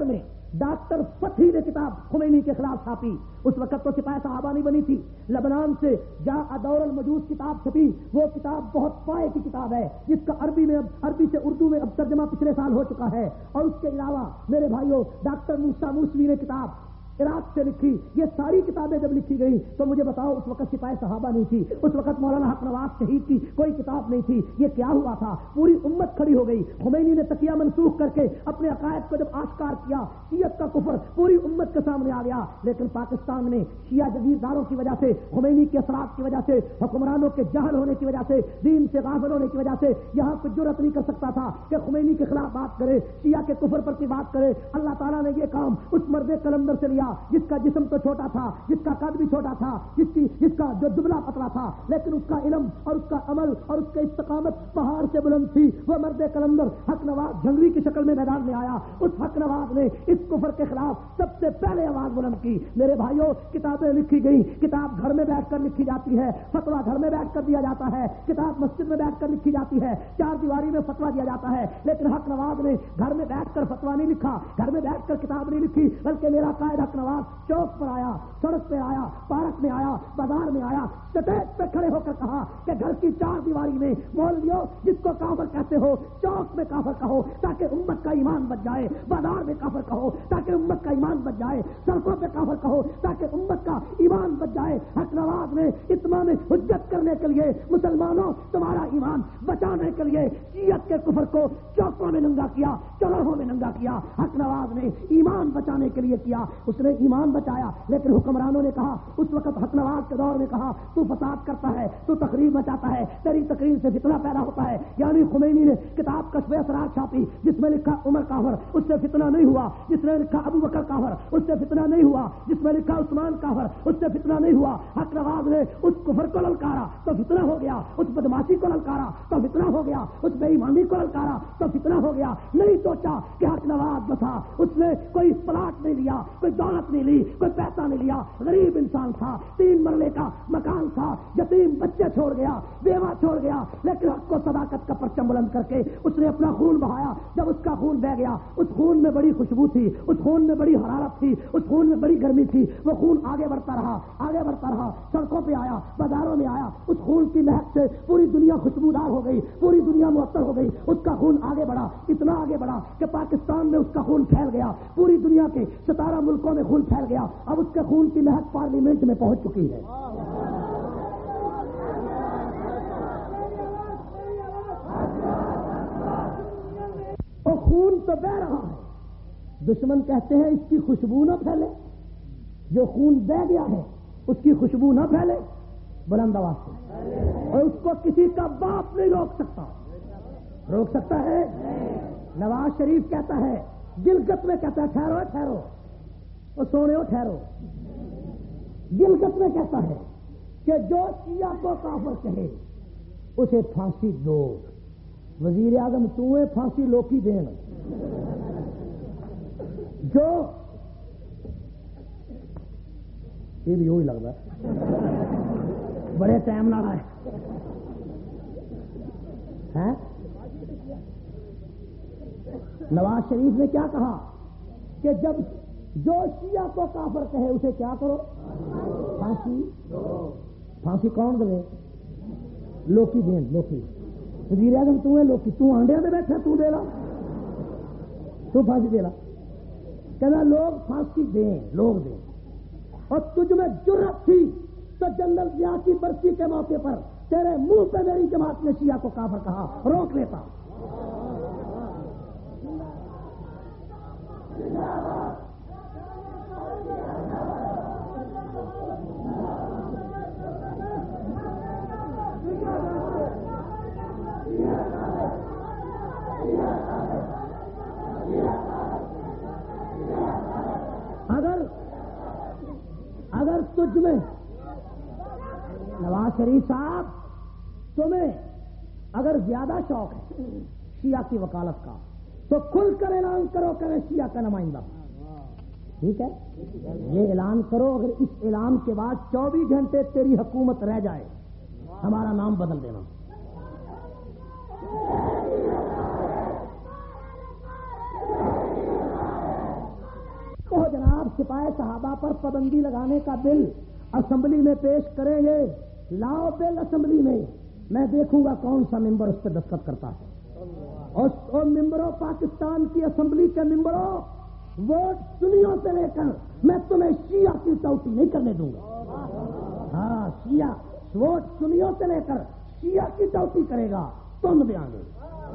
ڈاکٹر فتحی نے کتاب خمینی کے خلاف چھاپی. اس وقت تو سپاہی صحابہ نہیں بنی تھی. لبنان سے جا ادور المجوس کتاب چھپی. وہ کتاب بہت پائے کی کتاب ہے جس کا عربی میں عربی سے اردو میں اب ترجمہ پچھلے سال ہو چکا ہے. اور اس کے علاوہ میرے بھائیوں ڈاکٹر موسیٰ موسوی نے کتاب عراق سے لکھی. یہ ساری کتابیں جب لکھی گئی تو مجھے بتاؤ اس وقت سپاہی صحابہ نہیں تھی, اس وقت مولانا حق نواز شہید کی کوئی کتاب نہیں تھی. یہ کیا ہوا تھا؟ پوری امت کھڑی ہو گئی. خمینی نے تقیہ منسوخ کر کے اپنے عقائد کو جب آشکار کیا, شیعت کا کفر پوری امت کے سامنے آ گیا. لیکن پاکستان نے شیعہ جگیرداروں کی وجہ سے, خمینی کے اثرات کی وجہ سے, حکمرانوں کے جہل ہونے کی وجہ سے, دین سے غافل ہونے کی وجہ سے یہاں کوئی جرأت نہیں کر سکتا تھا کہ خمینی کے خلاف بات کرے, شیعہ کے کفر پر کی بات کرے. اللہ تعالیٰ نے یہ کام اس مرد قلندر سے لیا جس کا جسم تو چھوٹا تھا, جس کا قد بھی چھوٹا تھا, جس کی جس کا جو دبلا پتلا تھا, لیکن اس کا علم اور اس کا عمل اور اس کی استقامت پہاڑ سے بلند تھی. وہ مرد قلندر حق نواز جھنگوی کی شکل میں میدان میں آیا. اس حق نواز نے اس کفر کے خلاف سب سے پہلے آواز بلند کی. میرے بھائیوں کتابیں لکھی گئی, کتاب گھر میں بیٹھ کر لکھی جاتی ہے, فتوا گھر میں بیٹھ کر دیا جاتا ہے, کتاب مسجد میں بیٹھ کر لکھی جاتی ہے, چار دیواری میں فتوا دیا جاتا ہے. لیکن حق نواز نے گھر میں بیٹھ کر فتوا نہیں لکھا, گھر میں بیٹھ کر کتاب نہیں لکھی, بلکہ میرا قائد حق نواز چوک پر آیا, سڑک پہ آیا, پارک میں آیا, بازار میں آیا, سٹیج پہ کھڑے ہو کر کہا کہ گھر کی چار دیواری میں مولویوں جس کو کافر کہتے ہو چوک میں کافر کہو تاکہ امت کا ایمان بچ جائے, بازار میں کافر کہو تاکہ امت کا ایمان بچ جائے, سڑکوں پہ کافر کہو تاکہ امت کا ایمان بچ جائے. حق نواز نے اتمام حجت کرنے کے لیے, مسلمانوں تمہارا ایمان بچانے کے لیے شیعت کے کفر کو چوکوں میں ننگا کیا, چوراہوں میں ننگا کیا. حق نواز نے ایمان بچانے کے لیے کیا, اس نے ایمان بچایا. لیکن حکمرانوں نے کہا, اس وقت حق نواز کے دور میں کہا, تو فساد کرتا ہے, تو تقریر مچاتا ہے, تیری تقریر سے فتنہ پیدا ہوتا ہے. یعنی خمینی نے کتاب کشف اسرار چھاپی جس میں لکھا عمر کافر, اس سے فتنہ نہیں ہوا. جس نے لکھا ابو بکر کافر, اس سے فتنہ نہیں ہوا. جس میں لکھا عثمان کافر, اس سے فتنہ نہیں ہوا. حق نواز نے اس کفر کو للکارا تو فتنہ ہو گیا, اس بدماشی کو للکارا تو فتنہ ہو گیا, اس بے ایمانی کو للکارا تو فتنہ ہو گیا. نہیں سوچا کہ حق نواز جو تھا اس نے کوئی پلاٹ نہیں لیا, کوئی دولت نہیں لی, کوئی پیسہ نہیں لیا, غریب انسان تھا, تین مرلے کا مکان تھا, یتیم بچے چھوڑ گیا, بیوہ چھوڑ گیا. لیکن حق کو صداقت کا پرچم بلند کر کے اس نے اپنا خون بہایا. جب اس کا خون بہ گیا, اس خون میں بڑی خوشبو تھی, اس خون میں بڑی حرارت تھی, اس خون میں بڑی گرمی تھی. وہ خون آگے بڑھتا رہا, آگے بڑھتا رہا, سڑکوں پہ آیا, بازاروں میں آیا. اس خون کی مہک سے پوری دنیا خوشبودار ہو گئی, پوری دنیا معطر ہو گئی. اس کا خون آگے بڑھا, اتنا آگے بڑھا کہ پاکستان میں اس کا خون پھیل گیا, پوری دنیا کے ستارہ ملکوں میں خون پھیل گیا. اب اس کے خون کی مہک پارلیمنٹ میں پہنچ چکی ہے. اور خون تو بہ رہا ہے. دشمن کہتے ہیں اس کی خوشبو نہ پھیلے, جو خون بہ گیا ہے اس کی خوشبو نہ پھیلے. بلند آواز سے, اور اس کو کسی کا باپ نہیں روک سکتا. روک سکتا ہے؟ نواز شریف کہتا ہے, گلگت میں کہتا ہے ٹھہرو ٹھہرو, اور سونے ہو ٹھہرو. گلگت میں کہتا ہے کہ جو شیعہ کو کافر کہے اسے پھانسی دو. وزیر اعظم تو ہے, پھانسی لوکی دین. جو یہ بھی وہی لگتا ہے, بڑے ٹائم نہ رہا ہے. نواز شریف نے کیا کہا کہ جب جو شیعہ کو کافر کہے اسے کیا کرو, پھانسی. پھانسی کون دے؟ لوکی دین, لوکی. وزیر اعظم تو ہے لوکی, تو آنڈے دے بیٹھا, تو دے لا, تو پھانسی دے لا. کہنا لوگ پھانسی دیں, لوگ دیں. اور تجھ میں جرأت تھی تو جنرل ضیاء کی برسی کے موقع پر تیرے منہ پہ میری جماعت نے شیعہ کو کافر کہا, روک لیتا. اگر اگر تجھ میں نواز شریف صاحب تمہیں اگر زیادہ شوق ہے شیعہ کی وکالت کا تو کھل کر اعلان کرو کہ میں شیعہ کا نمائندہ. ٹھیک ہے, یہ اعلان کرو. اگر اس اعلان کے بعد چوبیس گھنٹے تیری حکومت رہ جائے, ہمارا نام بدل دینا. آپ سپاہی صحابہ پر پابندی لگانے کا بل اسمبلی میں پیش کریں گے، لاؤ بل اسمبلی میں، میں دیکھوں گا کون سا ممبر اس پہ دستخط کرتا ہے۔ اور ممبروں، پاکستان کی اسمبلی کے ممبروں، ووٹ سنیوں سے لے کر میں تمہیں شیعہ کی ٹوٹی نہیں کرنے دوں گا۔ ہاں، شیعہ ووٹ سنیوں سے لے کر شیعہ کی ٹوٹی کرے گا، تم دے آگے۔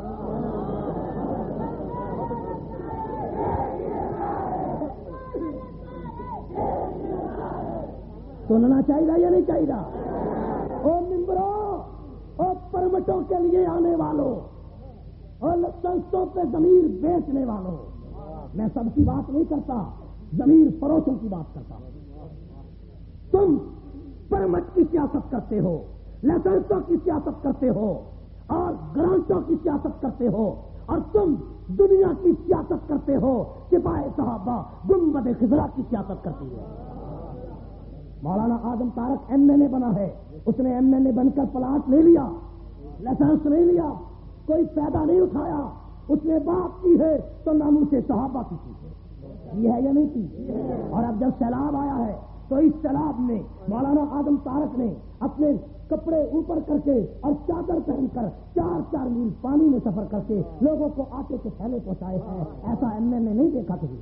سننا چاہیے یا نہیں چاہیے؟ او ممبروں، او پرمٹوں کے لیے آنے والوں، اور لائسنسوں پہ ضمیر بیچنے والوں، میں سب کی بات نہیں کرتا، ضمیر فروشوں کی بات کرتا ہوں۔ تم پرمٹ کی سیاست کرتے ہو، لائسنسوں کی سیاست کرتے ہو، اور گرانٹوں کی سیاست کرتے ہو، اور تم دنیا کی سیاست کرتے ہو، سپاہی صحابہ گنبد خضرا کی سیاست کرتی ہے۔ Maulana Adam Tariq M L A بنا ہے، اس نے ایم ایل اے بن کر پلاٹ نہیں لیا، لائسنس نہیں لیا، کوئی فائدہ نہیں اٹھایا، اس نے بات کی ہے تو ناموس صحابہ کی کی ہے، یہ ہے یا نہیں کی؟ اور اب جب سیلاب آیا ہے تو اس سیلاب میں مولانا آدم طارق نے اپنے کپڑے اوپر کر کے اور چادر پہن کر چار چار میل پانی میں سفر کر کے لوگوں کو آٹے کے تھیلے پہنچائے ہیں، ایسا ایم ایل اے نہیں دیکھا کبھی۔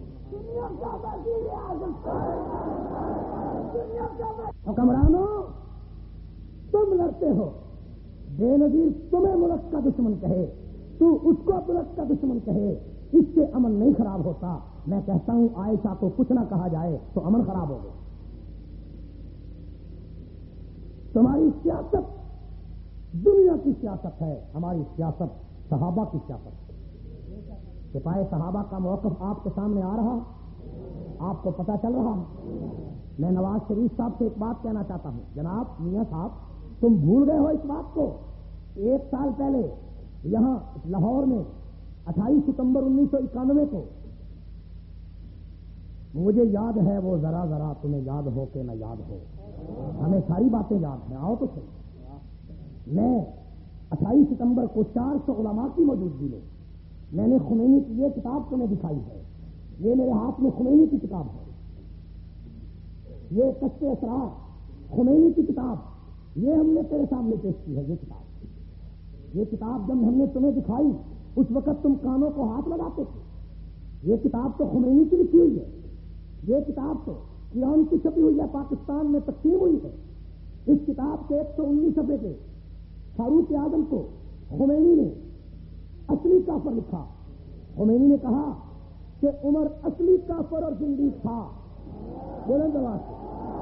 حکمرانوں، تم لڑتے ہو، بے نظیر تمہیں ملک کا دشمن کہے، تو اس کو ملک کا دشمن کہے، اس سے امن نہیں خراب ہوتا۔ میں کہتا ہوں عائشہ کو کچھ نہ کہا جائے تو امن خراب ہو گیا۔ تمہاری سیاست دنیا کی سیاست ہے، ہماری سیاست صحابہ کی سیاست ہے۔ سپاہی صحابہ کا موقف آپ کے سامنے آ رہا، آپ کو پتہ چل رہا۔ میں نواز شریف صاحب سے ایک بات کہنا چاہتا ہوں، جناب میاں صاحب، تم بھول گئے ہو اس بات کو۔ ایک سال پہلے یہاں لاہور میں اٹھائیس ستمبر انیس سو اکانوے کو، مجھے یاد ہے وہ ذرا ذرا تمہیں یاد ہو کہ نہ یاد ہو، ہمیں ساری باتیں یاد ہیں، آؤ تو صحیح۔ میں اٹھائیس ستمبر کو چار سو علماء کی موجودگی میں میں نے خمینی کی یہ کتاب تمہیں دکھائی ہے، یہ میرے ہاتھ میں خمینی کی کتاب ہے، یہ کشف اسرار خمینی کی کتاب، یہ ہم نے تیرے سامنے پیش کی ہے۔ یہ کتاب یہ کتاب جب ہم نے تمہیں دکھائی اس وقت تم کانوں کو ہاتھ لگاتے تھے۔ یہ کتاب تو خمینی کی لکھی ہوئی ہے، یہ کتاب تو ایران کی چھپی ہوئی ہے، پاکستان میں تقسیم ہوئی ہے۔ اس کتاب کے ایک سو انیس صفحے کے فاروق اعظم کو خمینی نے اصلی کافر لکھا۔ خمینی نے کہا کہ عمر اصلی کافر اور زندیق تھا۔ بلند آواز سے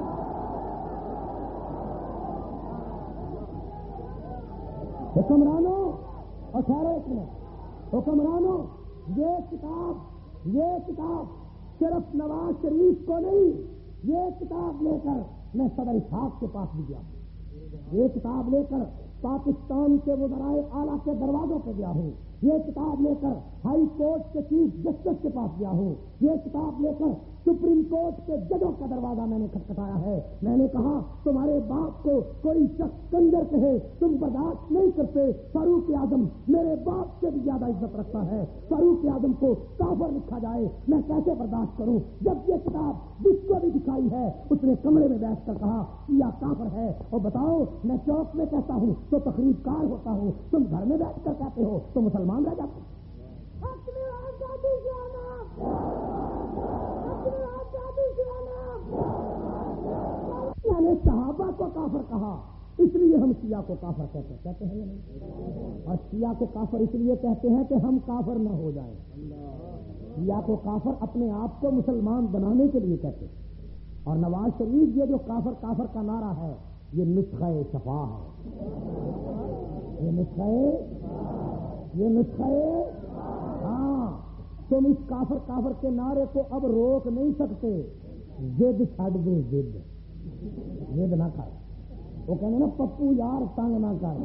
حکمرانوں، اور خیر ایک منٹ، حکمرانوں، یہ کتاب یہ کتاب صرف نواز شریف کو نہیں، یہ کتاب لے کر میں صدر اسحاق کے پاس بھی گیا ہوں، یہ کتاب لے کر پاکستان کے وزرائے اعلیٰ کے دروازوں پہ گیا ہوں، یہ کتاب لے کر ہائی کورٹ کے چیف جسٹس کے پاس گیا ہوں، یہ کتاب لے کر سپریم کورٹ کے ججوں کا دروازہ میں نے کھٹکھٹایا ہے۔ میں نے کہا تمہارے باپ کو کوئی شخص کنجر کہے تم برداشت نہیں کرتے، فاروق اعظم میرے باپ سے بھی زیادہ عزت رکھتا ہے، فاروق اعظم کو کافر لکھا جائے میں کیسے برداشت کروں؟ جب یہ کتاب جس کو بھی دکھائی ہے اس نے کمرے میں بیٹھ کر کہا یا کافر ہے، اور بتاؤ میں چوک میں کہتا ہوں تو تقریب کار ہوتا ہوں، تم گھر میں بیٹھ کر کہتے ہو تو مسلمان رہ جاتے۔ میں نے صحابہ کو کافر کہا، اس لیے ہم شیعہ کو کافر کہتے کہتے ہیں یا نہیں؟ اور شیعہ کو کافر اس لیے کہتے ہیں کہ ہم کافر نہ ہو جائیں۔ شیعہ کو کافر اپنے آپ کو مسلمان بنانے کے لیے کہتے ہیں۔ اور نواز شریف یہ جو کافر کافر کا نعرہ ہے یہ نسخہ شفا ہے، یہ نسخہ یہ نسخہ ہاں تم اس کافر کافر کے نعرے کو اب روک نہیں سکتے۔ ضد چھڑ دے، ضد ضد نہ کر، وہ کہنے نا پپو یار تنگ نہ کر،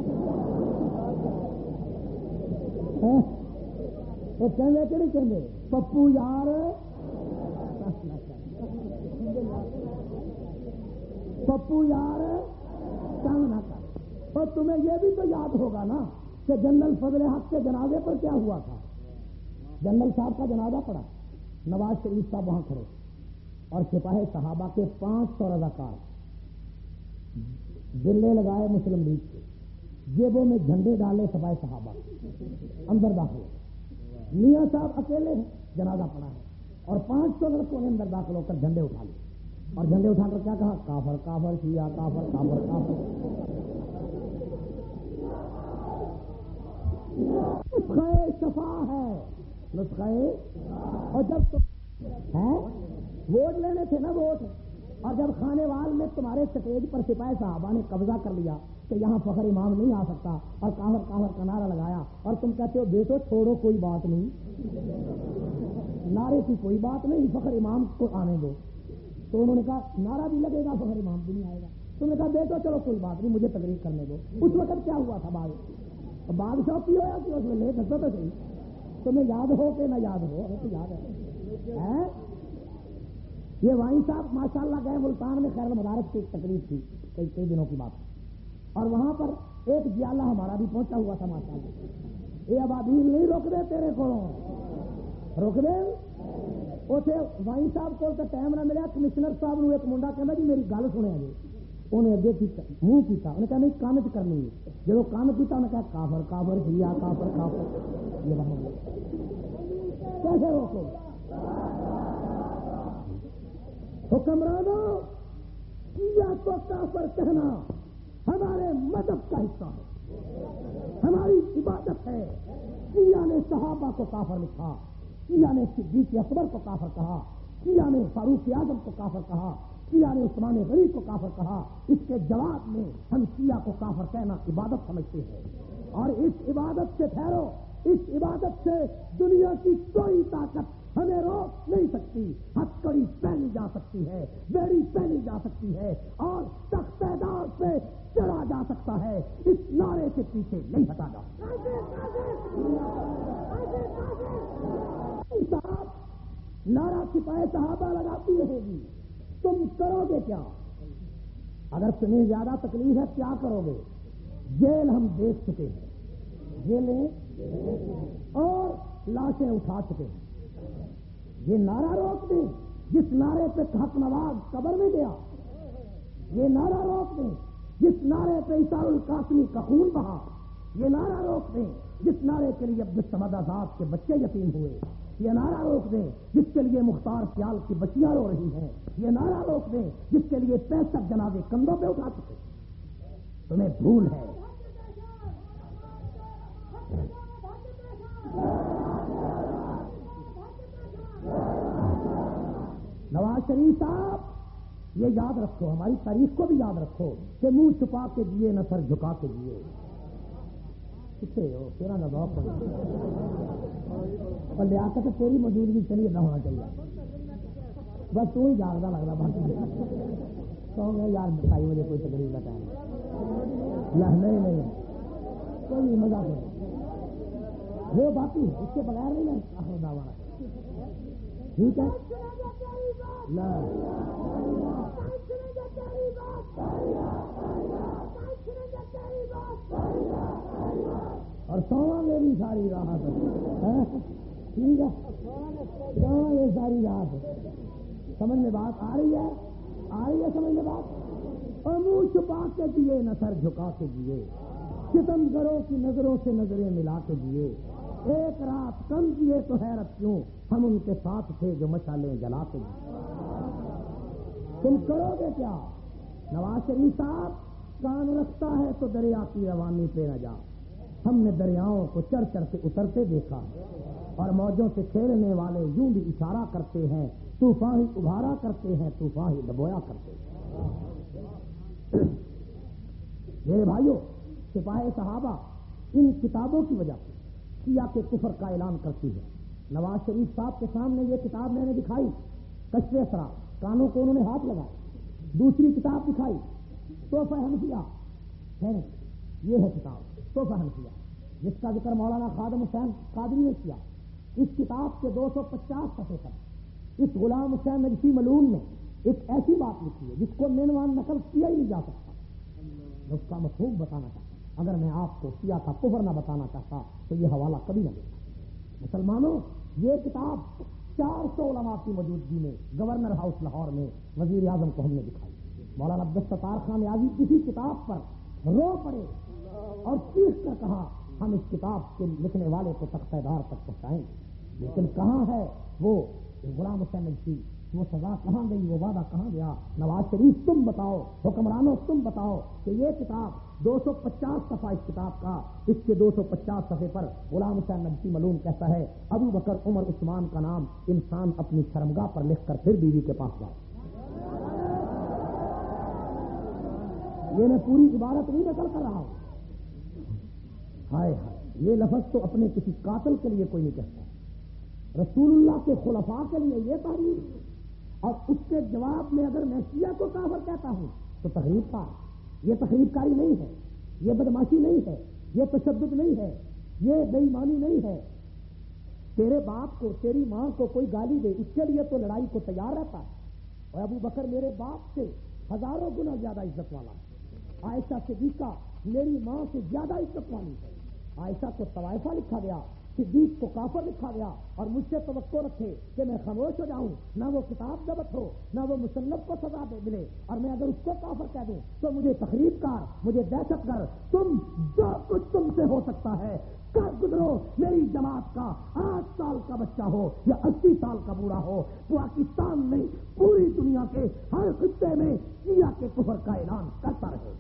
وہ کہنے کہ نہیں کہنے پپو یار نہ کر، پپو یار تنگ نہ کر۔ اور تمہیں یہ بھی تو یاد ہوگا نا کہ جنرل فضل حق کے جنازے پر کیا ہوا تھا؟ جنرل صاحب کا جنازہ پڑا، نواز شریف صاحب وہاں کھڑے، اور سپاہی صحابہ کے پانچ سو رضاکار دلے لگائے مسلم لیگ کے، جیبوں میں جھنڈے ڈالے سپاہی صحابہ اندر داخل ہو، میاں صاحب اکیلے ہیں، جنازہ پڑا ہے، اور پانچ سو لڑکوں نے اندر داخل ہو کر جھنڈے اٹھا لیے، اور جھنڈے اٹھا کر کیا کہا؟ کافر کافر شیعہ کافر کافر کافر۔ نسخہ شفا ہے، نسخہ، اور جب ہے ووٹ لینے تھے نا ووٹ، اور جب خانے وال میں تمہارے سٹیج پر سپاہی صحابہ نے قبضہ کر لیا کہ یہاں فخر امام نہیں آ سکتا، اور کافر کافر کا نعرہ لگایا، اور تم کہتے ہو بیٹو چھوڑو کوئی بات نہیں، نعرے کی کوئی بات نہیں، فخر امام کو آنے دو، تو انہوں نے کہا نعرہ بھی لگے گا فخر امام بھی نہیں آئے گا، تم نے کہا بیٹو چلو کوئی بات نہیں، مجھے تقریر کرنے دو۔ اس وقت کیا ہوا تھا؟ بعد بادشاہ کی ہوا کہ اس میں لے سکتا تو صحیح، تمہیں یاد ہو کہ نہ یاد ہو، ہمیں تو یاد ہے۔ یہ وائن صاحب ماشاء اللہ گئے ملتان میں، خیر مدارس کی ایک تقریب تھی کئی کئی دنوں کی بات، اور وہاں پر ایک جیالہ ہمارا بھی پہنچا ہوا تھا ماشاء اللہ۔ یہ ابابیل نہیں روک دے تیرے کو، روک دے اسے وائن صاحب کو ٹائم نہ ملیا، کمشنر صاحب نے ایک منڈا کہنا جی میری گل سنے جی، انہیں اگے منہ کیتا، انہیں کہا نہیں کان چ کرنی ہے، جب کان کیتا انہیں کہا کافر کافر شیعہ کافر کافر، یہ کیسے روکو؟ حکمرانوں، شیعہ کو کافر کہنا ہمارے مذہب کا حصہ ہے، ہماری عبادت ہے۔ شیعہ نے صحابہ کو کافر لکھا، شیعہ نے صدیق اکبر کو کافر کہا، شیعہ نے فاروق اعظم کو کافر کہا، شیعہ نے عثمان غنی کو کافر کہا۔ اس کے جواب میں ہم شیعہ کو کافر کہنا عبادت سمجھتے ہیں، اور اس عبادت سے ٹھہرو، اس عبادت سے دنیا کی کوئی طاقت ہمیں روک نہیں سکتی۔ ہتھکڑی پہنی جا سکتی ہے، بیڑی پہنی جا سکتی ہے، اور تخت دار پہ چڑھا جا سکتا ہے، اس نعرے سے پیچھے نہیں ہٹا جا سکتا۔ نعرہ سپاہی صحابہ لگاتی رہے گی، تم کرو گے کیا؟ اگر تمہیں زیادہ تکلیف ہے کیا کرو گے؟ جیل ہم دیکھ چکے ہیں، جیلیں اور لاشیں اٹھا چکے ہیں۔ یہ نعرہ روک دیں، جس نعرے پہ حق نواز قبر میں گیا، یہ نعرہ روک دیں جس نعرے پہ ایثار القاسمی کا خون بہا، یہ نعرہ روک دیں جس نعرے کے لیے عبدالصمد آزاد کے بچے یتیم ہوئے، یہ نعرہ روک دیں جس کے لیے مختار سیال کی بچیاں رو رہی ہیں، یہ نعرہ روک دیں جس کے لیے پینسٹھ جنازے کندھوں پہ اٹھا چکے۔ تمہیں بھول ہے، نواز شریف صاحب یہ یاد رکھو، ہماری تاریخ کو بھی یاد رکھو کہ منہ چھپا کے جیے نہ سر جھکا کے جیے۔ کتنے ہو تیرا نہ ذوق پر لیاقت تیری موجودگی چلیے نہ ہونا چاہیے، بس تو ہی جاگتا لگ رہا، باقی سو گئے یار ڈھائی بجے کوئی تقریر کا ٹائم نہیں نہیں کوئی مزہ نہیں، وہ باقی ہے اس کے بغیر نہیں ہے آخر دعوانا، ٹھیک ہے اور سوواں میں بھی ساری راحت ہے، ٹھیک ہے سوواں یہ ساری رات سمجھ میں بات آ رہی ہے، آ رہی ہے سمجھ میں بات۔ اور منہ چھپا کے جیے نہ سر جھکا کے جیے، ستم گروں کی نظروں سے نظریں ملا کے جیے، ایک رات کم کیے تو حیرت کیوں، ہم ان کے ساتھ تھے جو مشالیں جلا کے جیے۔ تم کرو گے کیا؟ نواز شریف صاحب کان رکھتا ہے تو دریا کی روانی پہ نہ جا، ہم نے دریاؤں کو چر چر کے اترتے دیکھا، اور موجوں سے کھیلنے والے یوں بھی اشارہ کرتے ہیں، طوفان ہی ابھارا کرتے ہیں، طوفان ہی دبویا کرتے ہیں۔ میرے بھائیوں، سپاہی صحابہ ان کتابوں کی وجہ سے شیعہ کے کفر کا اعلان کرتی ہے۔ نواز شریف صاحب کے سامنے یہ کتاب میں نے دکھائی، کشف اسرار، کانوں کو انہوں نے ہاتھ لگائے۔ دوسری کتاب دکھائی تحفہ حنفیہ، ہے یہ ہے کتاب تحفہ حنفیہ، جس کا ذکر مولانا خادم حسین قادری نے کیا۔ اس کتاب کے دو سو پچاس صفحے پر اس غلام حسین نجفی ملعون نے ایک ایسی بات لکھی ہے جس کو مینوان نقل کیا ہی نہیں جا سکتا۔ میں اس کا مفہوم بتانا چاہتا، اگر میں آپ کو شیعہ کا کفر نہ بتانا چاہتا تو یہ حوالہ کبھی نہ دیتا۔ مسلمانوں، یہ کتاب چار سو علماء کی موجودگی میں گورنر ہاؤس لاہور میں وزیر اعظم کو ہم نے دکھائی. مولانا عبدالستار خان نیازی کسی کتاب پر رو پڑے اور چیخ کر کہا ہم اس کتاب کے لکھنے والے کو تختہ دار تک پہنچائیں گے. لیکن کہاں ہے وہ غلام حسین نقوی؟ وہ سزا کہاں گئی؟ وہ وعدہ کہاں گیا؟ نواز شریف تم بتاؤ، حکمرانوں تم بتاؤ کہ یہ کتاب دو سو پچاس صفحہ اس کتاب کا، اس کے دو سو پچاس صفحے پر غلام حسین نقوی ملوم کہتا ہے ابو بکر عمر عثمان کا نام انسان اپنی شرمگاہ پر لکھ کر پھر بیوی کے پاس جائے. یہ میں پوری عبارت نہیں نقل کر رہا ہوں. ہائے ہائے، یہ لفظ تو اپنے کسی قاتل کے لیے کوئی نہیں کہتا، رسول اللہ کے خلفاء کے لیے یہ تعریف. اور اس کے جواب میں اگر میں شیعہ کو کافر کہتا ہوں تو تقریب کار، یہ تقریب کاری نہیں ہے، یہ بدماشی نہیں ہے، یہ تشدد نہیں ہے، یہ بے ایمانی نہیں ہے. تیرے باپ کو، تیری ماں کو کوئی گالی دے، اس کے لیے تو لڑائی کو تیار رہتا ہے. اور ابو بکر میرے باپ سے ہزاروں گنا زیادہ عزت والا ہے. عائشہ صدیقہ میری ماں سے زیادہ عزت والی ہے. عائشہ کو طوائفہ لکھا گیا، صدیق کو کافر لکھا گیا، اور مجھ سے توقع رکھے کہ میں خاموش ہو جاؤں، نہ وہ کتاب ضبط ہو، نہ وہ مصنف کو سزا دے ملے، اور میں اگر اس کو کافر کہہ دوں تو مجھے تخریب کار، مجھے دہشت گرد، تم جو کچھ تم سے ہو سکتا ہے کر گزرو. میری جماعت کا آٹھ سال کا بچہ ہو یا اسی سال کا بوڑھا ہو، پاکستان میں پوری دنیا کے ہر خطے میں شیعہ کے کفر کا اعلان کرتا رہے.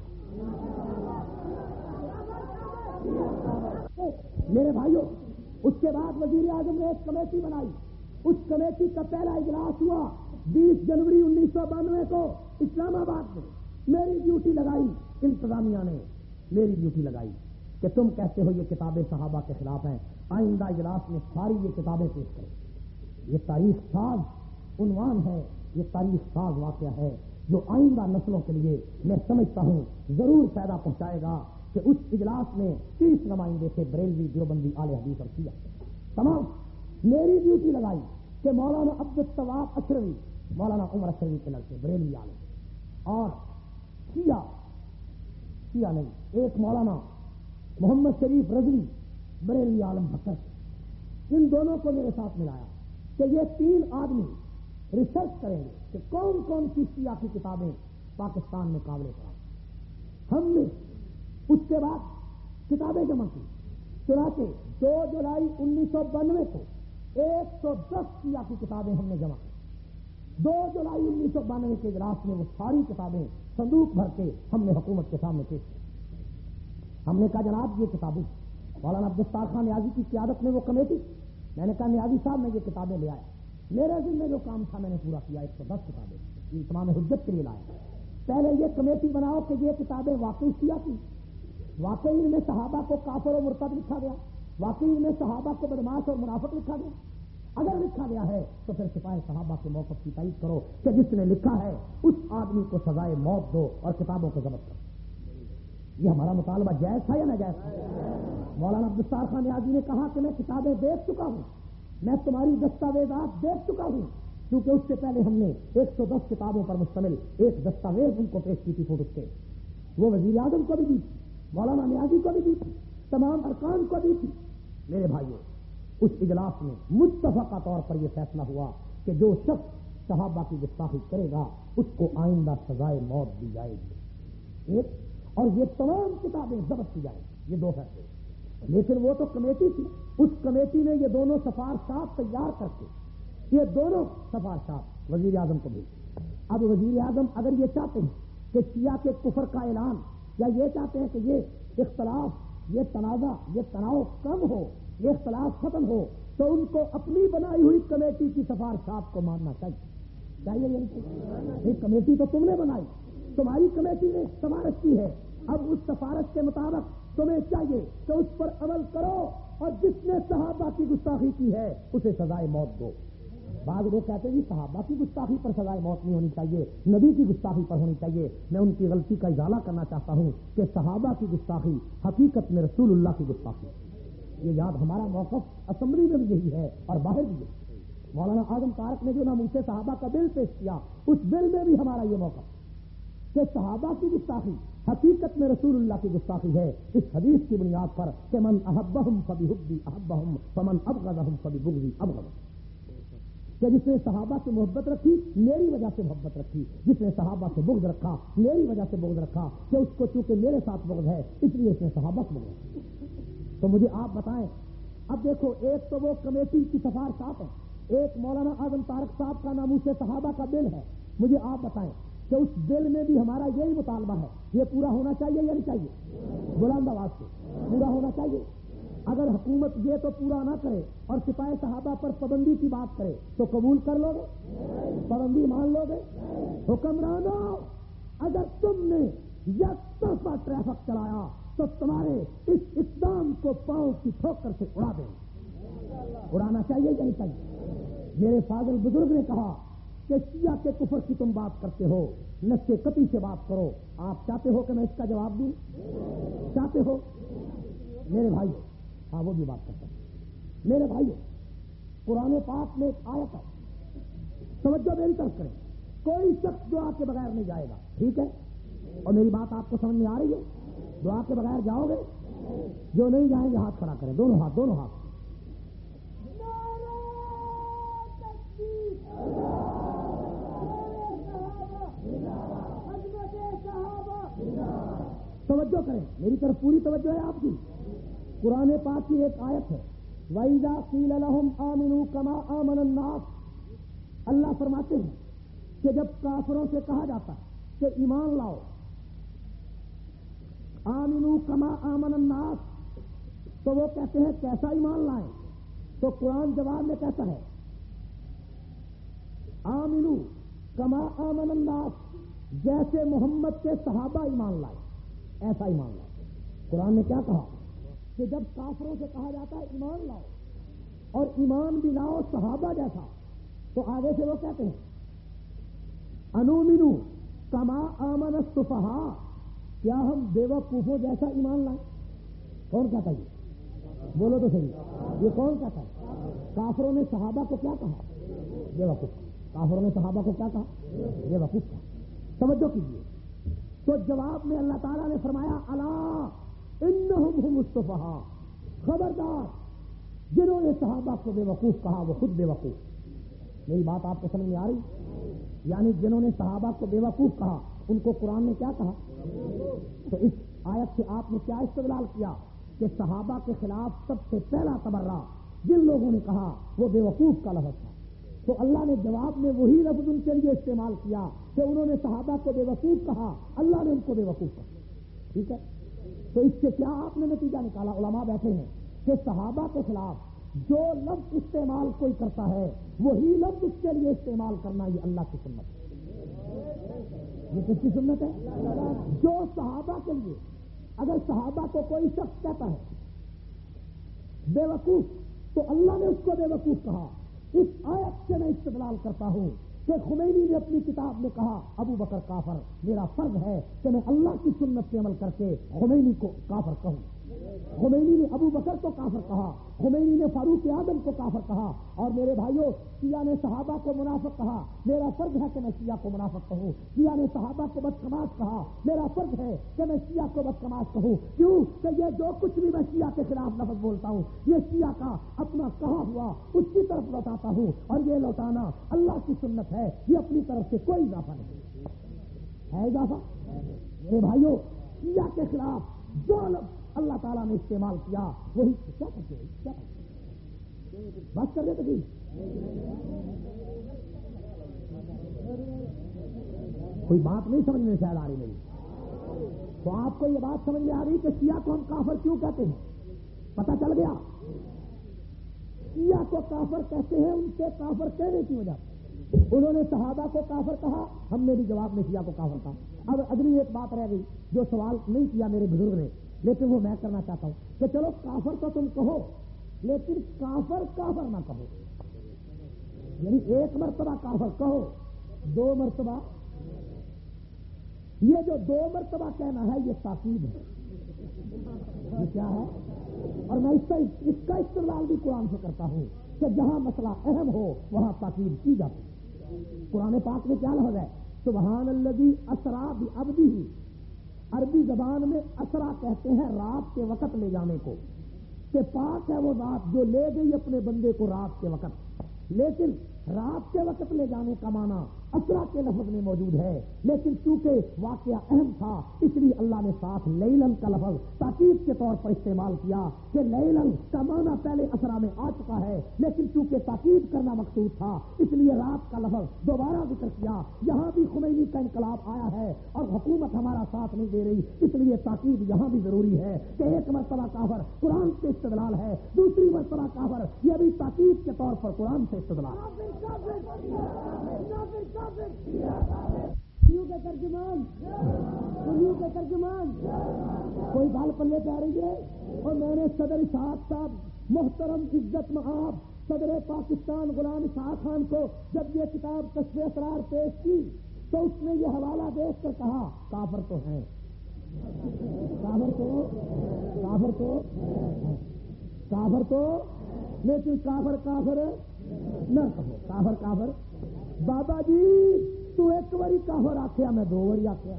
میرے بھائیوں، اس کے بعد وزیر اعظم نے ایک کمیٹی بنائی. اس کمیٹی کا پہلا اجلاس ہوا بیس جنوری انیس سو بانوے کو اسلام آباد میں. میری ڈیوٹی لگائی، انتظامیہ نے میری ڈیوٹی لگائی کہ تم کہتے ہو یہ کتابیں صحابہ کے خلاف ہیں، آئندہ اجلاس میں ساری یہ کتابیں پیش کرو. یہ تاریخ ساز عنوان ہے، یہ تاریخ ساز واقعہ ہے جو آئندہ نسلوں کے لیے میں سمجھتا ہوں ضرور فائدہ پہنچائے گا. کہ اس اجلاس میں تیس نمائندے تھے، بریلوی، دیوبندی، اہل حدیث اور شیعہ تمام. میری ڈیوٹی لگائی کہ مولانا عبدالطواف اشروی، مولانا عمر اشروی کے لڑکے بریلوی عالم، اور شیعہ شیعہ نہیں ایک مولانا محمد شریف رضوی بریلوی عالم بکر، ان دونوں کو میرے ساتھ ملایا کہ یہ تین آدمی ریسرچ کریں گے کہ کون کون سی شیعہ کی کتابیں پاکستان میں قابل قرار. ہم نے اس کے بعد کتابیں جمع کی. چنانچہ دو جولائی انیس سو بانوے کو ایک سو دس شیعہ کی کتابیں ہم نے جمع کی. دو جولائی انیس سو بانوے کے اجلاس میں وہ ساری کتابیں صندوق بھر کے ہم نے حکومت کے سامنے پیش کی. ہم نے کہا جناب یہ کتابیں مولانا عبدالستار خان نیازی کی قیادت میں وہ کمیٹی، میں نے کہا نیازی صاحب میں یہ کتابیں لے آیا، میرے ذمہ جو کام تھا میں نے پورا کیا. ایک سو دس کتابیں یہ تمام حجت کے لیے لایا. پہلے یہ کمیٹی بناؤ کہ یہ کتابیں واقعی شیعہ کی، واقعی ان میں صحابہ کو کافر و مرتد لکھا گیا، واقعی ان میں صحابہ کو بدماش اور منافق لکھا گیا. اگر لکھا گیا ہے تو پھر سپاہی صحابہ کے موقف کی تائید کرو کہ جس نے لکھا ہے اس آدمی کو سزائے موت دو اور کتابوں کو ضبط کرو. یہ ہمارا مطالبہ جائز تھا یا ناجائز تھا؟ مولانا عبدالستار خان نیازی نے کہا کہ میں کتابیں دیکھ چکا ہوں، میں تمہاری دستاویزات دیکھ چکا ہوں، کیونکہ اس سے پہلے ہم نے ایک سو دس کتابوں پر مشتمل ایک دستاویز ان کو پیش کی تھی فوٹو کے. وہ وزیر اعظم کو بھی دی، مولانا نیازی کو بھی دی تھی، تمام ارکان کو دی تھی. میرے بھائیوں، اس اجلاس میں متفقہ طور پر یہ فیصلہ ہوا کہ جو شخص صحابہ کی گستاخی کرے گا اس کو آئندہ سزائے موت دی جائے گی، ایک، اور یہ تمام کتابیں ضبط کی جائیں. یہ دو فیصلے. لیکن وہ تو کمیٹی تھی، اس کمیٹی نے یہ دونوں سفارشات تیار کر کے یہ دونوں سفارشات وزیر اعظم کو بھیجی. اب وزیر اعظم اگر یہ چاہتے ہیں کہ شیعہ کے کفر کا اعلان، یا یہ چاہتے ہیں کہ یہ اختلاف، یہ تنازع، یہ تناؤ کم ہو، یہ اختلاف ختم ہو، تو ان کو اپنی بنائی ہوئی کمیٹی کی سفارشات کو ماننا چاہیے. چاہیے یہ کمیٹی تو تم نے بنائی، تمہاری کمیٹی نے سفارش کی ہے. اب اس سفارش کے مطابق تمہیں چاہیے کہ اس پر عمل کرو، اور جس نے صحابہ کی گستاخی کی ہے اسے سزائے موت دو. بعض لوگ کہتے ہیں جی صحابہ کی گستاخی پر سزائے موت نہیں ہونی چاہیے، نبی کی گستاخی پر ہونی چاہیے. میں ان کی غلطی کا ازالہ کرنا چاہتا ہوں کہ صحابہ کی گستاخی حقیقت میں رسول اللہ کی گستاخی. یہ یاد ہمارا موقف اسمبلی میں بھی یہی ہے اور باہر بھی یہی. مولانا اعظم طارق نے جو ناموس صحابہ کا بل پیش کیا، اس بل میں بھی ہمارا یہ موقف کہ صحابہ کی گستاخی حقیقت میں رسول اللہ کی گستاخی ہے، اس حدیث کی بنیاد پر کہ من احبہم فبحبی احبہم فمن ابغضہم فببغضی ابغضہم. کہ جس نے صحابہ سے محبت رکھی میری وجہ سے محبت رکھی، جس نے صحابہ سے بغض رکھا میری وجہ سے بغض رکھا، کہ اس کو چونکہ میرے ساتھ بغض ہے اس لیے اس نے صحابہ سے بغض رکھا۔ تو مجھے آپ بتائیں، اب دیکھو ایک تو وہ کمیٹی کی سفارشات ہے، ایک مولانا اعظم طارق صاحب کا ناموس صحابہ کا بل ہے، مجھے آپ بتائیں کہ اس بل میں بھی ہمارا یہی مطالبہ ہے، یہ پورا ہونا چاہیے یا نہیں چاہیے؟ بلند آواز سے پورا ہونا چاہیے۔ اگر حکومت یہ تو پورا نہ کرے اور سپاہ صحابہ پر پابندی کی بات کرے تو قبول کر لو گے؟ پابندی مان لو گے؟ حکمرانوں، اگر تم نے یک طرفہ ٹریفک چلایا تو تمہارے اس اقدام کو پاؤں کی ٹھوکر سے اڑا دیں۔ اڑانا چاہیے یا نہیں چاہیے؟ میرے فاضل بزرگ نے کہا کہ شیعہ کے کفر کی تم بات کرتے ہو، نشے قطعی سے بات کرو۔ آپ چاہتے ہو کہ میں اس کا جواب دوں؟ چاہتے ہو؟ میرے بھائی، ہاں وہ بھی بات کرتا ہوں۔ میرے بھائی، قرآن پاک میں ایک آیت ہے، توجہ میری طرف کریں، کوئی شخص دعا کے بغیر نہیں جائے گا، ٹھیک ہے؟ اور میری بات آپ کو سمجھ میں آ رہی ہے؟ دعا کے بغیر جاؤ گے؟ جو نہیں جائیں گے ہاتھ کھڑا کریں، دونوں ہاتھ دونوں ہاتھ۔ توجہ کریں، میری طرف پوری توجہ ہے آپ کی۔ قرآن پاک کی ایک آیت ہے، وَإِذَا قِيلَ لَهُمْ آمِنُوا كَمَا آمَنَ النَّاسُ، اللہ فرماتے ہیں کہ جب کافروں سے کہا جاتا ہے کہ ایمان لاؤ، آمنوا کما آمن الناس، تو وہ کہتے ہیں کیسا ایمان لائیں؟ تو قرآن جواب میں کہتا ہے آمنوا کما آمن الناس، جیسے محمد کے صحابہ ایمان لائے ایسا ایمان لاؤ۔ قرآن نے کیا کہا کہ جب کافروں سے کہا جاتا ہے ایمان لاؤ اور ایمان بھی لاؤ صحابہ جیسا، تو آگے سے وہ کہتے ہیں انؤمن کما آمن السفہاء، کیا ہم بے وقوفوں جیسا ایمان لائیں؟ کون کہتا ہے؟ بولو تو صحیح، یہ کون کہتا ہے؟ کافروں نے صحابہ کو کیا کہا؟ بے وقوف۔ کافروں نے صحابہ کو کیا کہا؟ بے وقوف کہا۔ توجہ کیجیے، تو جواب میں اللہ تعالیٰ نے فرمایا الا انہم هم السفہاء، خبردار جنہوں نے صحابہ کو بے وقوف کہا وہ خود بے وقوف۔ میری بات آپ کو سمجھ میں آ رہی؟ یعنی جنہوں نے صحابہ کو بے وقوف کہا ان کو قرآن نے کیا کہا؟ تو اس آیت سے آپ نے کیا استدلال کیا کہ صحابہ کے خلاف سب سے پہلا تبرہ جن لوگوں نے کہا وہ بے وقوف کا لفظ تھا، تو اللہ نے جواب میں وہی لفظ ان کے لیے استعمال کیا کہ انہوں نے صحابہ کو بے وقوف کہا، اللہ نے ان کو بے وقوف کہا۔ ٹھیک ہے، تو اس سے کیا آپ نے نتیجہ نکالا؟ علماء بیٹھے ہیں کہ صحابہ کے خلاف جو لفظ استعمال کوئی کرتا ہے وہی لفظ اس کے لیے استعمال کرنا یہ اللہ کی سنت ہے۔ یہ کس کی سنت ہے؟ جو صحابہ کے لیے، اگر صحابہ کو کوئی شخص کہتا ہے بے وقوف تو اللہ نے اس کو بے وقوف کہا۔ اس آیت سے میں استدلال کرتا ہوں کہ خمینی نے اپنی کتاب میں کہا ابو بکر کافر، میرا فرض ہے کہ میں اللہ کی سنت سے عمل کر کے خمینی کو کافر کہوں۔ خمینی نے ابو بکر کو کافر کہا، خمینی نے فاروق اعظم کو کافر کہا، اور میرے بھائیوں شیعہ نے صحابہ کو منافق کہا، میرا فرض ہے کہ میں شیعہ کو منافق کہوں۔ شیعہ نے صحابہ کو بدکماش کہا، میرا فرض ہے کہ میں شیعہ کو بدکماش کہوں۔ کیوں کہ یہ جو کچھ بھی میں شیعہ کے خلاف لفظ بولتا ہوں یہ شیعہ کا اپنا کہا ہوا اس کی طرف لوٹاتا ہوں، اور یہ لوٹانا اللہ کی سنت ہے، یہ اپنی طرف سے کوئی اضافہ نہیں ہے۔ اضافہ میرے بھائیوں شیعہ کے خلاف جو لفظ اللہ تعالیٰ نے استعمال کیا وہی کیا کرتے ہیں؟ کیا کرتے بات کر رہے تھے؟ کوئی بات نہیں سمجھ میں شاید آ رہی میری، تو آپ کو یہ بات سمجھ میں آ رہی کہ شیعہ کو ہم کافر کیوں کہتے ہیں؟ پتہ چل گیا شیعہ کو کافر کہتے ہیں ان کے کافر کہنے کی وجہ سے۔ انہوں نے صحابہ کو کافر کہا، ہم نے بھی جواب میں شیعہ کو کافر کہا۔ اب اگلی ایک بات رہ گئی جو سوال نہیں کیا میرے بزرگ نے، لیکن وہ میں کرنا چاہتا ہوں کہ چلو کافر تو تم کہو لیکن کافر کافر نہ کہو، یعنی ایک مرتبہ کافر کہو، دو مرتبہ، یہ جو دو مرتبہ کہنا ہے یہ تاکید ہے، یہ کیا ہے؟ اور میں اس کا اس کا استدلال بھی قرآن سے کرتا ہوں کہ جہاں مسئلہ اہم ہو وہاں تاکید کی جاتی ہے۔ قرآن پاک میں کیا لفظ ہے؟ سبحان الذی اسریٰ بعبدہ، عربی زبان میں اسرا کہتے ہیں رات کے وقت لے جانے کو، کہ پاک ہے وہ ذات جو لے گئی اپنے بندے کو رات کے وقت۔ لیکن رات کے وقت لے جانے کا معنی اسرا کے لفظ میں موجود ہے، لیکن چونکہ واقعہ اہم تھا اس لیے اللہ نے ساتھ لیلن کا لفظ تاکید کے طور پر استعمال کیا کہ لیلن کا معنی پہلے اسرا میں آ چکا ہے، لیکن چونکہ تاکید کرنا مقصود تھا اس لیے رات کا لفظ دوبارہ ذکر کیا۔ یہاں بھی خمینی کا انقلاب آیا ہے اور حکومت ہمارا ساتھ نہیں دے رہی، اس لیے تاکید یہاں بھی ضروری ہے کہ ایک مرتبہ کافر قرآن سے استدلال ہے، دوسری مرتبہ کافر یہ بھی تاکید کے طور پر قرآن سے استدلال۔ کے ترجمان کے ترجمان کوئی بال پلے پہ آ رہی ہے، اور میں نے صدر اسحاق صاحب محترم عزت مآب صدر پاکستان غلام اسحاق خان کو جب یہ کتاب کشف اسرار پیش کی تو اس نے یہ حوالہ دیکھ کر کہا کافر تو ہیں، کافر تو کافر تو کافر تو لیکن کافر کافر نہ کہو، کافر کافر بابا جی تو ایک باری کافر آخیا میں دو باری آخیا،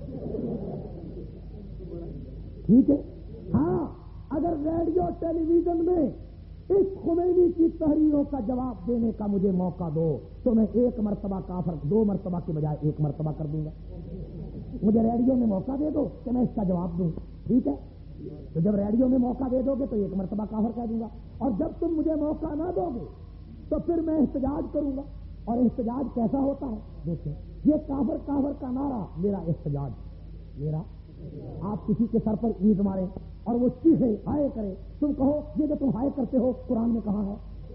ٹھیک ہے۔ ہاں اگر ریڈیو ٹیلی ویژن میں اس خمینی کی تحریروں کا جواب دینے کا مجھے موقع دو تو میں ایک مرتبہ کافر دو مرتبہ کے بجائے ایک مرتبہ کر دوں گا۔ مجھے ریڈیو میں موقع دے دو کہ میں اس کا جواب دوں، ٹھیک ہے۔ تو جب ریڈیو میں موقع دے دو گے تو ایک مرتبہ کافر کہہ دوں گا، اور جب تم مجھے موقع نہ دو گے تو پھر میں احتجاج کروں گا۔ اور احتجاج کیسا ہوتا ہے دیکھیں، یہ کافر کافر کا نعرہ میرا احتجاج، میرا آپ کسی کے سر پر اینٹ مارے اور وہ چیخے ہائے کرے، تم کہو یہ جو تم ہائے کرتے ہو قرآن میں کہاں ہے،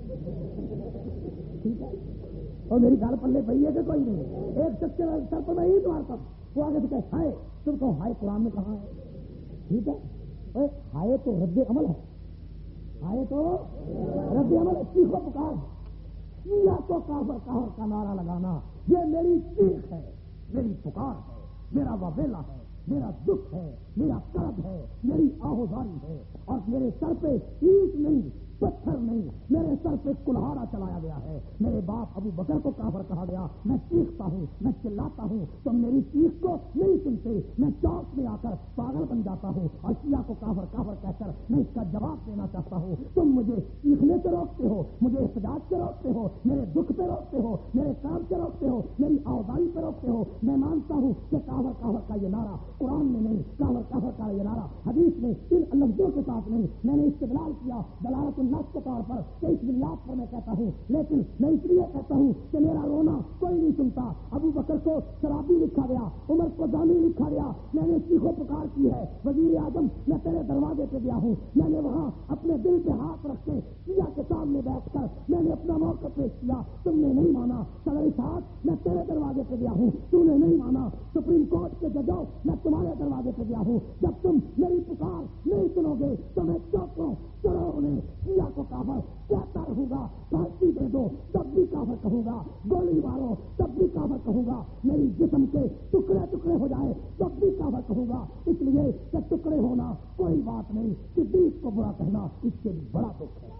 ٹھیک ہے۔ اور میری گال پلے پڑی ہے کہ کوئی نہیں، ایک شخص کے سر پر میں اینٹ مارتا ہوں، وہ آگے سے کہے ہائے، تم کہو ہائے قرآن میں کہاں ہے، ٹھیک ہے۔ ہائے تو رد عمل ہے، ہائے تو رد عمل ہے، چیخو پکار ہے۔ یا تو کافر کافر کا نعرہ لگانا یہ میری چیخ ہے، میری پکار ہے، میرا وبیلا ہے، میرا دکھ ہے، میرا کرب ہے، میری آہوزاری ہے، اور میرے سر پہ اینٹ نہیں پتھر نہیں، میرے سر پہ کلہاڑا چلایا گیا ہے۔ میرے باپ ابو بکر کو کافر کہا گیا، میں چیختا ہوں، میں چلاتا ہوں، تم میری چیخ کو نہیں سنتے، میں چوک میں آ کر پاگل بن جاتا ہوں اور شیعہ کو کافر کافر کہہ کر میں اس کا جواب دینا چاہتا ہوں۔ تم مجھے چیخنے سے روکتے ہو، مجھے احتجاج سے روکتے ہو، میرے دکھ پہ روکتے ہو، میرے کام سے روکتے ہو، میری آوازاری پہ روکتے ہو۔ میں مانتا ہوں کہ کافر کافر کا یہ نعرہ قرآن میں نہیں، کافر کافر کا یہ نعرہ حدیث میں ان لفظوں کے ساتھ نہیں، میں نے استدلال کیا دلالت النص کے طور پر کہ اس بنیاد پر میں کہتا ہوں، لیکن میں اس لیے کہتا ہوں کہ میرا رونا کوئی نہیں سنتا۔ ابو بکر کو شرابی لکھا گیا، عمر کو زانی لکھا گیا، میں نے چیخو پکار کی ہے، وزیر اعظم میں تیرے دروازے پہ گیا ہوں، میں نے وہاں اپنے دل پہ ہاتھ رکھ کے شیعہ کے سامنے بیٹھ کر میں نے اپنا موقع پیش کیا، تم نے نہیں مانا۔ صدر اسحاق میں تیرے دروازے پہ گیا ہوں، تو نے نہیں مانا۔ سپریم کورٹ کے ججوں میں تمہارے دروازے پہ گیا ہوں، جب تم میری پکار نہیں سنو گے تو میں چوکوں چڑھو انہیں شیعہ کو کافر کہتا رہوں گا، پھانسی دے دو تب بھی کافر کہوں گا، گولی مارو تب بھی کافر کہوں گا، میری جسم کے ٹکڑے ٹکڑے ہو جائے تب بھی کافر کہوں گا، اس لیے کہ ٹکڑے ہونا کوئی بات نہیں، صدیق کو برا کہنا اس سے بڑا دکھ ہے۔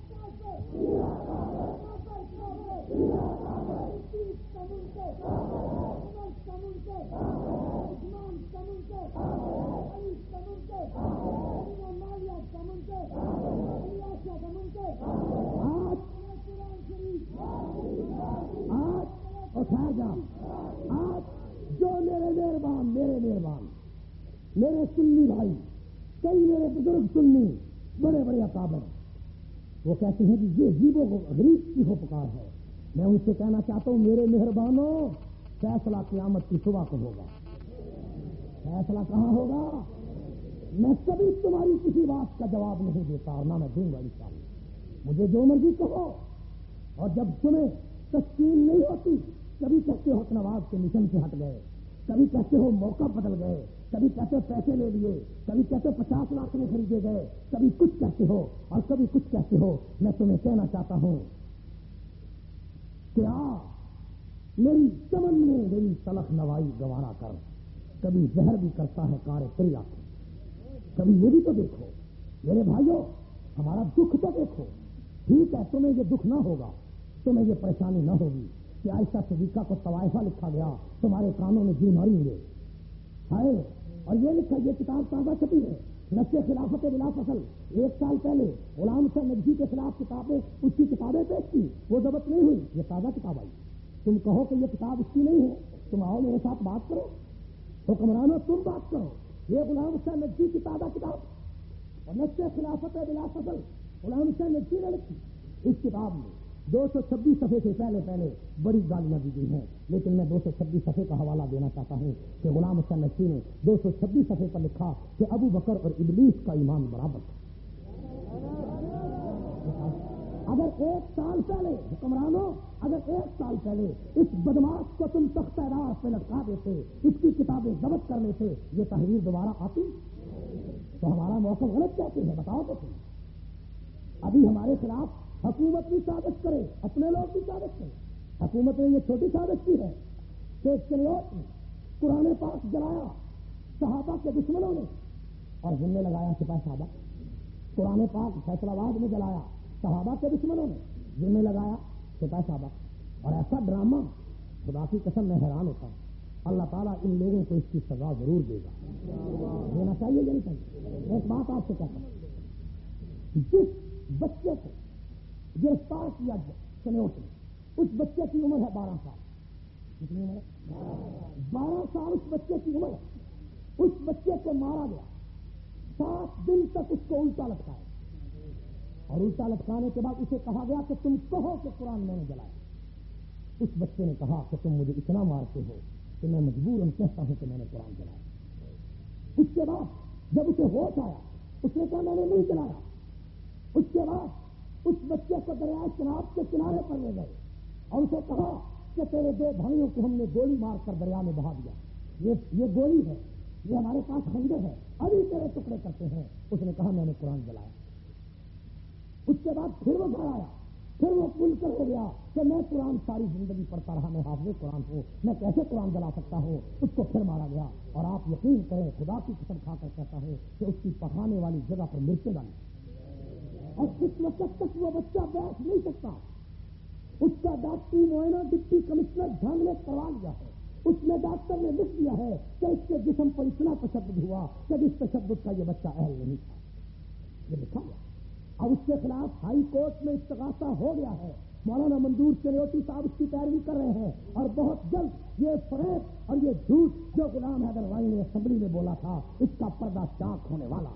آج اٹھا جا، آج جو میرے مہربان میرے مہربان میرے سنی بھائی، کئی میرے بزرگ سنی بڑے بڑے اکابر، وہ کہتے ہیں کہ یہ عجیب و غریب کی ہو پکار ہے۔ میں ان سے کہنا چاہتا ہوں میرے مہربانوں، فیصلہ قیامت کی صبح کو ہوگا۔ فیصلہ کہاں ہوگا؟ میں کبھی تمہاری کسی بات کا جواب نہیں دیتا اور نہ میں دوں گا انشاءاللہ۔ مجھے جو مرضی کہو، اور جب تمہیں تسکین نہیں ہوتی کبھی کہتے ہو نواز کے مشن سے ہٹ گئے، کبھی کہتے ہو موقع بدل گئے، کبھی کہتے ہو پیسے لے لیے، کبھی کہتے ہو پچاس لاکھ میں خریدے گئے، کبھی کچھ کہتے ہو اور کبھی کچھ کہتے ہو۔ میں تمہیں کہنا چاہتا ہوں کہ آ میری چمن میں میری تلخ نوائی گوارا کر، کبھی زہر بھی کرتا ہے کار تری آنکھیں، کبھی یہ بھی تو دیکھو میرے بھائیوں، ہمارا دکھ تو دیکھو۔ ٹھیک ہے تمہیں یہ دکھ نہ ہوگا، تمہیں یہ پریشانی نہ ہوگی کہ عائشہ صدیقہ کو طوائفہ لکھا گیا، تمہارے کانوں میں جی ماریں گے، ہائے، اور یہ لکھا، یہ کتاب تازہ چھپی ہے، نشے خلافت بلا فصل ایک سال پہلے غلام حسین نقوی کے خلاف کتابیں اس کی کتابیں پیش کی، وہ ضبط نہیں ہوئی، یہ تازہ کتاب آئی. تم کہو کہ یہ کتاب اس کی نہیں ہے، تم آؤ میرے ساتھ بات کرو، حکمرانوں تم بات کرو. یہ غلام حسین نقوی کی تازہ کتاب اور نشے خلافت بلا فصل غلام حسین نقوی نے لکھی. اس کتاب میں دو سو چھبیس صفحے سے پہلے پہلے بڑی گالیاں دی گئی ہیں، لیکن میں دو سو چھبیس صفحے کا حوالہ دینا چاہتا ہوں کہ غلام حسین نقوی نے دو سو چھبیس صفحے پر لکھا کہ ابو بکر اور ابلیس کا ایمان برابر تھا. اگر ایک سال پہلے حکمرانوں اگر ایک سال پہلے اس بدماش کو تم تختہ راہ پہ لٹکا دیتے، اس کی کتابیں ضبط کر لیتے، یہ تحریر دوبارہ آتی تو ہمارا موقف غلط کہتے ہیں. بتاؤ تو تم. ابھی ہمارے خلاف حکومت بھی سازش کرے، اپنے لوگ بھی سازش کرے. حکومت نے یہ چھوٹی سازش کی ہے کہ چنوٹ نے قرآن پاک جلایا صحابہ کے دشمنوں نے اور ذمہ لگایا سپاہی صحابہ. قرآن پاک فیصلہ آباد میں جلایا صحابہ کے دشمنوں نے، ذمہ لگایا سپاہی صحابہ. اور ایسا ڈرامہ خدا کی قسم میں حیران ہوتا ہوں. اللہ تعالیٰ ان لوگوں کو اس کی سزا ضرور دے گا. دینا چاہیے یا نہیں چاہیے؟ ایک بات آپ سے کہتا ہوں، جس بچے کو گرفتار کیا چنوٹ نے، اس بچے کی عمر ہے بارہ سال. کتنی عمر ہے؟ بارہ سال اس بچے کی عمر ہے. اس بچے کو مارا گیا، سات دن تک اس کو الٹا لٹکایا اور الٹا لٹکانے کے بعد اسے کہا گیا کہ تم کہو کہ قرآن میں نے جلایا. اس بچے نے کہا کہ تم مجھے اتنا مارتے ہو کہ میں مجبوراً کہتا ہوں کہ میں نے قرآن جلایا. اس کے بعد جب اسے ہوش آیا اس نے کہا میں نے نہیں جلایا. اس کے بعد اس بچے کو دریائے چناب کے کنارے پر لے گئے اور اسے کہا کہ تیرے دو بھائیوں کو ہم نے گولی مار کر دریا میں بہا دیا. یہ یہ گولی ہے، یہ ہمارے پاس خنجر ہے، ابھی تیرے ٹکڑے کرتے ہیں. اس نے کہا میں نے قرآن جلایا. اس کے بعد پھر وہ گھر آیا، پھر وہ پل کر ہو گیا کہ میں قرآن ساری زندگی پڑھتا رہا، میں حافظ قرآن ہوں، میں کیسے قرآن جلا سکتا ہوں. اس کو پھر مارا گیا. اور آپ یقین کریں، خدا کی قسم کھا کر کہتا ہوں کہ اس کی پکانے والی جگہ پر مرچیں ڈالی اور اس وقت تک وہ بچہ بیٹھ نہیں سکتا. اس کا ڈاکٹری معائنہ ڈپٹی کمشنر جھانگ نے کروا لیا ہے. اس میں ڈاکٹر نے لکھ دیا ہے کہ اس کے جسم پر اتنا تشدد ہوا کہ جس تشدد کا یہ بچہ اہل نہیں تھا. یہ لکھا گیا. اب اس کے خلاف ہائی کورٹ میں استغاثہ ہو گیا ہے. مولانا منظور چنوٹی صاحب اس کی پیروی کر رہے ہیں اور بہت جلد یہ فریب اور یہ جھوٹ جو غلام حیدر وائی نے اسمبلی میں بولا تھا اس کا پردہ چاک ہونے والا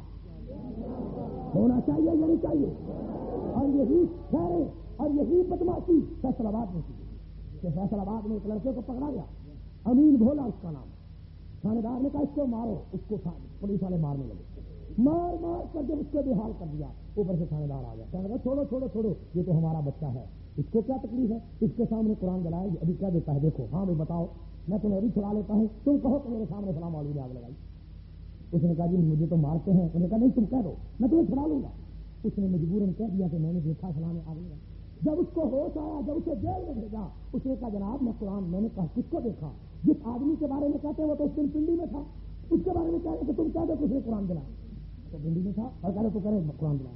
ہونا چاہیے یا نہیں چاہیے. اور یہی خیریں اور یہی بدماشی فیصل آباد میں کی کہ فیصل آباد میں ایک لڑکے کو پکڑا گیا، امین بھولا اس کا نام. تھانے دار نے کہا اس کو مارو، اس کو پولیس والے مارنے لگے، مار مار کر جب اس کو بے حال کر دیا اوپر سے تھانے دار آ گیا، کہنے لگا چھوڑو چھوڑو چھوڑو یہ تو ہمارا بچہ ہے، اس کو کیا تکلیف ہے، اس کے سامنے قرآن جلایا ابھی کیا دیتا ہے دیکھو. ہاں بھائی بتاؤ، میں تمہیں ابھی چھڑا لیتا ہوں، تم کہو کہ میرے سامنے فلاں مولوی نے آگ لگائی. اس نے کہا جی مجھے تو مارتے ہیں. انہوں نے کہا نہیں تم کہہ دو میں تمہیں چھڑا لوں گا. اس نے مجبوراً کہہ دیا کہ میں نے دیکھا فلاں نے آگ لگائی. جب اس کو ہوش آیا، جب اسے جیل میں بھیجا، اس نے کہا جناب میں قرآن میں نے کہا کس کو دیکھا، جس آدمی کے بارے میں کہتے ہیں وہ تو اس دن پنڈی میں تھا، اس کے بارے میں کہہ رہے کہ تم کہہ دو کہ اس نے قرآن جلایا تو پنڈی میں تھا اور کہہ رہے تو کرے قرآن جلایا.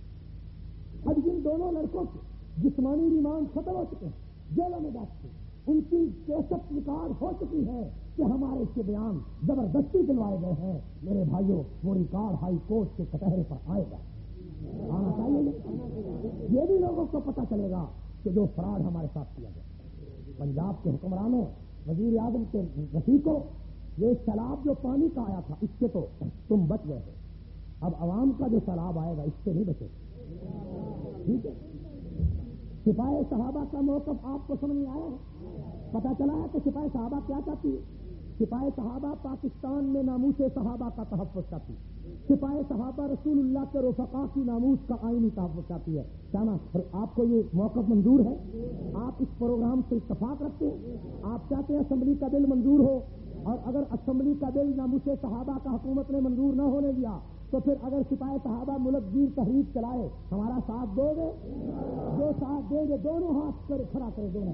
اب جن دونوں لڑکوں کے جسمانی ریمانڈ ختم ہو چکے ہیں، جیلوں میں بیٹھ کے ان کی کیسٹ ریکارڈ ہو چکی ہے کہ ہمارے اس کے بیان زبردستی دلوائے گئے ہیں. میرے بھائیوں وہ ریکارڈ ہائی کورٹ کے کٹہرے پر آئے گا، آنا چاہیے. یہ بھی لوگوں کو پتہ چلے گا کہ جو فراڈ ہمارے ساتھ کیا گیا. پنجاب کے حکمرانوں، وزیر اعظم کے رفیقوں، یہ سیلاب جو پانی کا آیا تھا اس سے تو تم بچ گئے ہو. اب عوام کا جو سیلاب آئے گا اس سے نہیں بچے. ٹھیک ہے، سپاہی صحابہ کا موقف آپ کو سمجھ میں آیا ہے؟ پتہ چلا ہے کہ سپاہی صحابہ کیا چاہتی ہے. سپاہی صحابہ پاکستان میں ناموس صحابہ کا تحفظ چاہتی ہے. سپاہی صحابہ رسول اللہ کے رفقا کی ناموس کا آئینی تحفظ چاہتی ہے. کیا نا آپ کو یہ موقف منظور ہے؟ آپ اس پروگرام سے اتفاق رکھتے ہیں؟ آپ چاہتے ہیں اسمبلی کا بل منظور ہو؟ اور اگر اسمبلی کا بل ناموس صحابہ کا حکومت نے منظور نہ ہونے دیا تو پھر اگر سپاہی صحابہ ملک گیر تحریک چلائے ہمارا ساتھ دو گے؟ جو ساتھ دیں گے دونوں ہاتھ کر کھڑا کر دیں.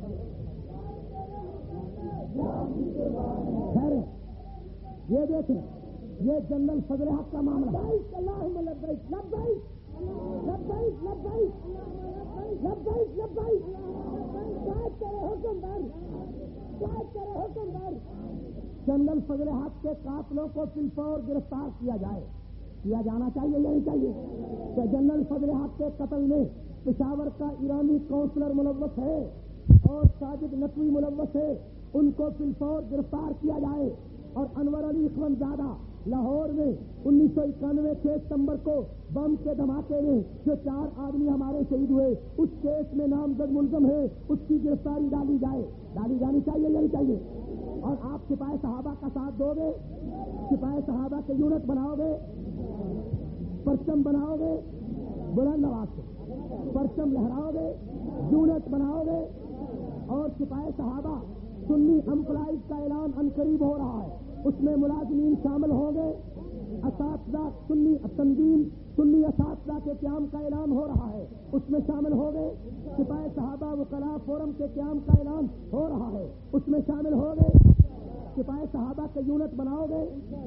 خیر یہ دیکھیں، یہ جنرل فضل حق کا معاملہ. اللہم لبیک لبیک لبیک لبیک لبیک لبیک شاید تیرے حکم پر شاید تیرے حکم پر جنرل فضل حق کے قاتلوں کو فلفور گرفتار کیا جائے. کیا جانا چاہیے یا نہیں چاہیے؟ کہ جنرل فضل حق کے قتل میں پشاور کا ایرانی کونسلر ملوث ہے اور ساجد نقوی ملوث ہے، ان کو فی الفور گرفتار کیا جائے۔ اور انور علی اخوندزادہ لاہور میں انیس سو اکانوے چھ ستمبر کو بم کے دھماکے میں جو چار آدمی ہمارے شہید ہوئے، اس کیس میں نامزد ملزم ہے، اس کی گرفتاری ڈالی جائے، ڈالی جانی چاہیے یا نہیں چاہیے؟ اور آپ سپاہی صحابہ کا ساتھ دو گے، سپاہی صحابہ کے یونٹ بناؤ گے، پرچم بناؤ گے، بلند آواز سے پرچم لہراؤ گے، یونٹ بناؤ گے، اور سپاہی صحابہ سنی امپلائیز کا اعلان عنقریب ہو رہا ہے، اس میں ملازمین شامل ہوں گے، اساتذہ سنی تنظیم سنی اساتذہ کے قیام کا اعلان ہو رہا ہے، اس میں شامل ہو گئے، سپاہی صحابہ وکلاء فورم کے قیام کا اعلان ہو رہا ہے، اس میں شامل ہو گئے، سپاہی صحابہ کے یونٹ بناؤ گے،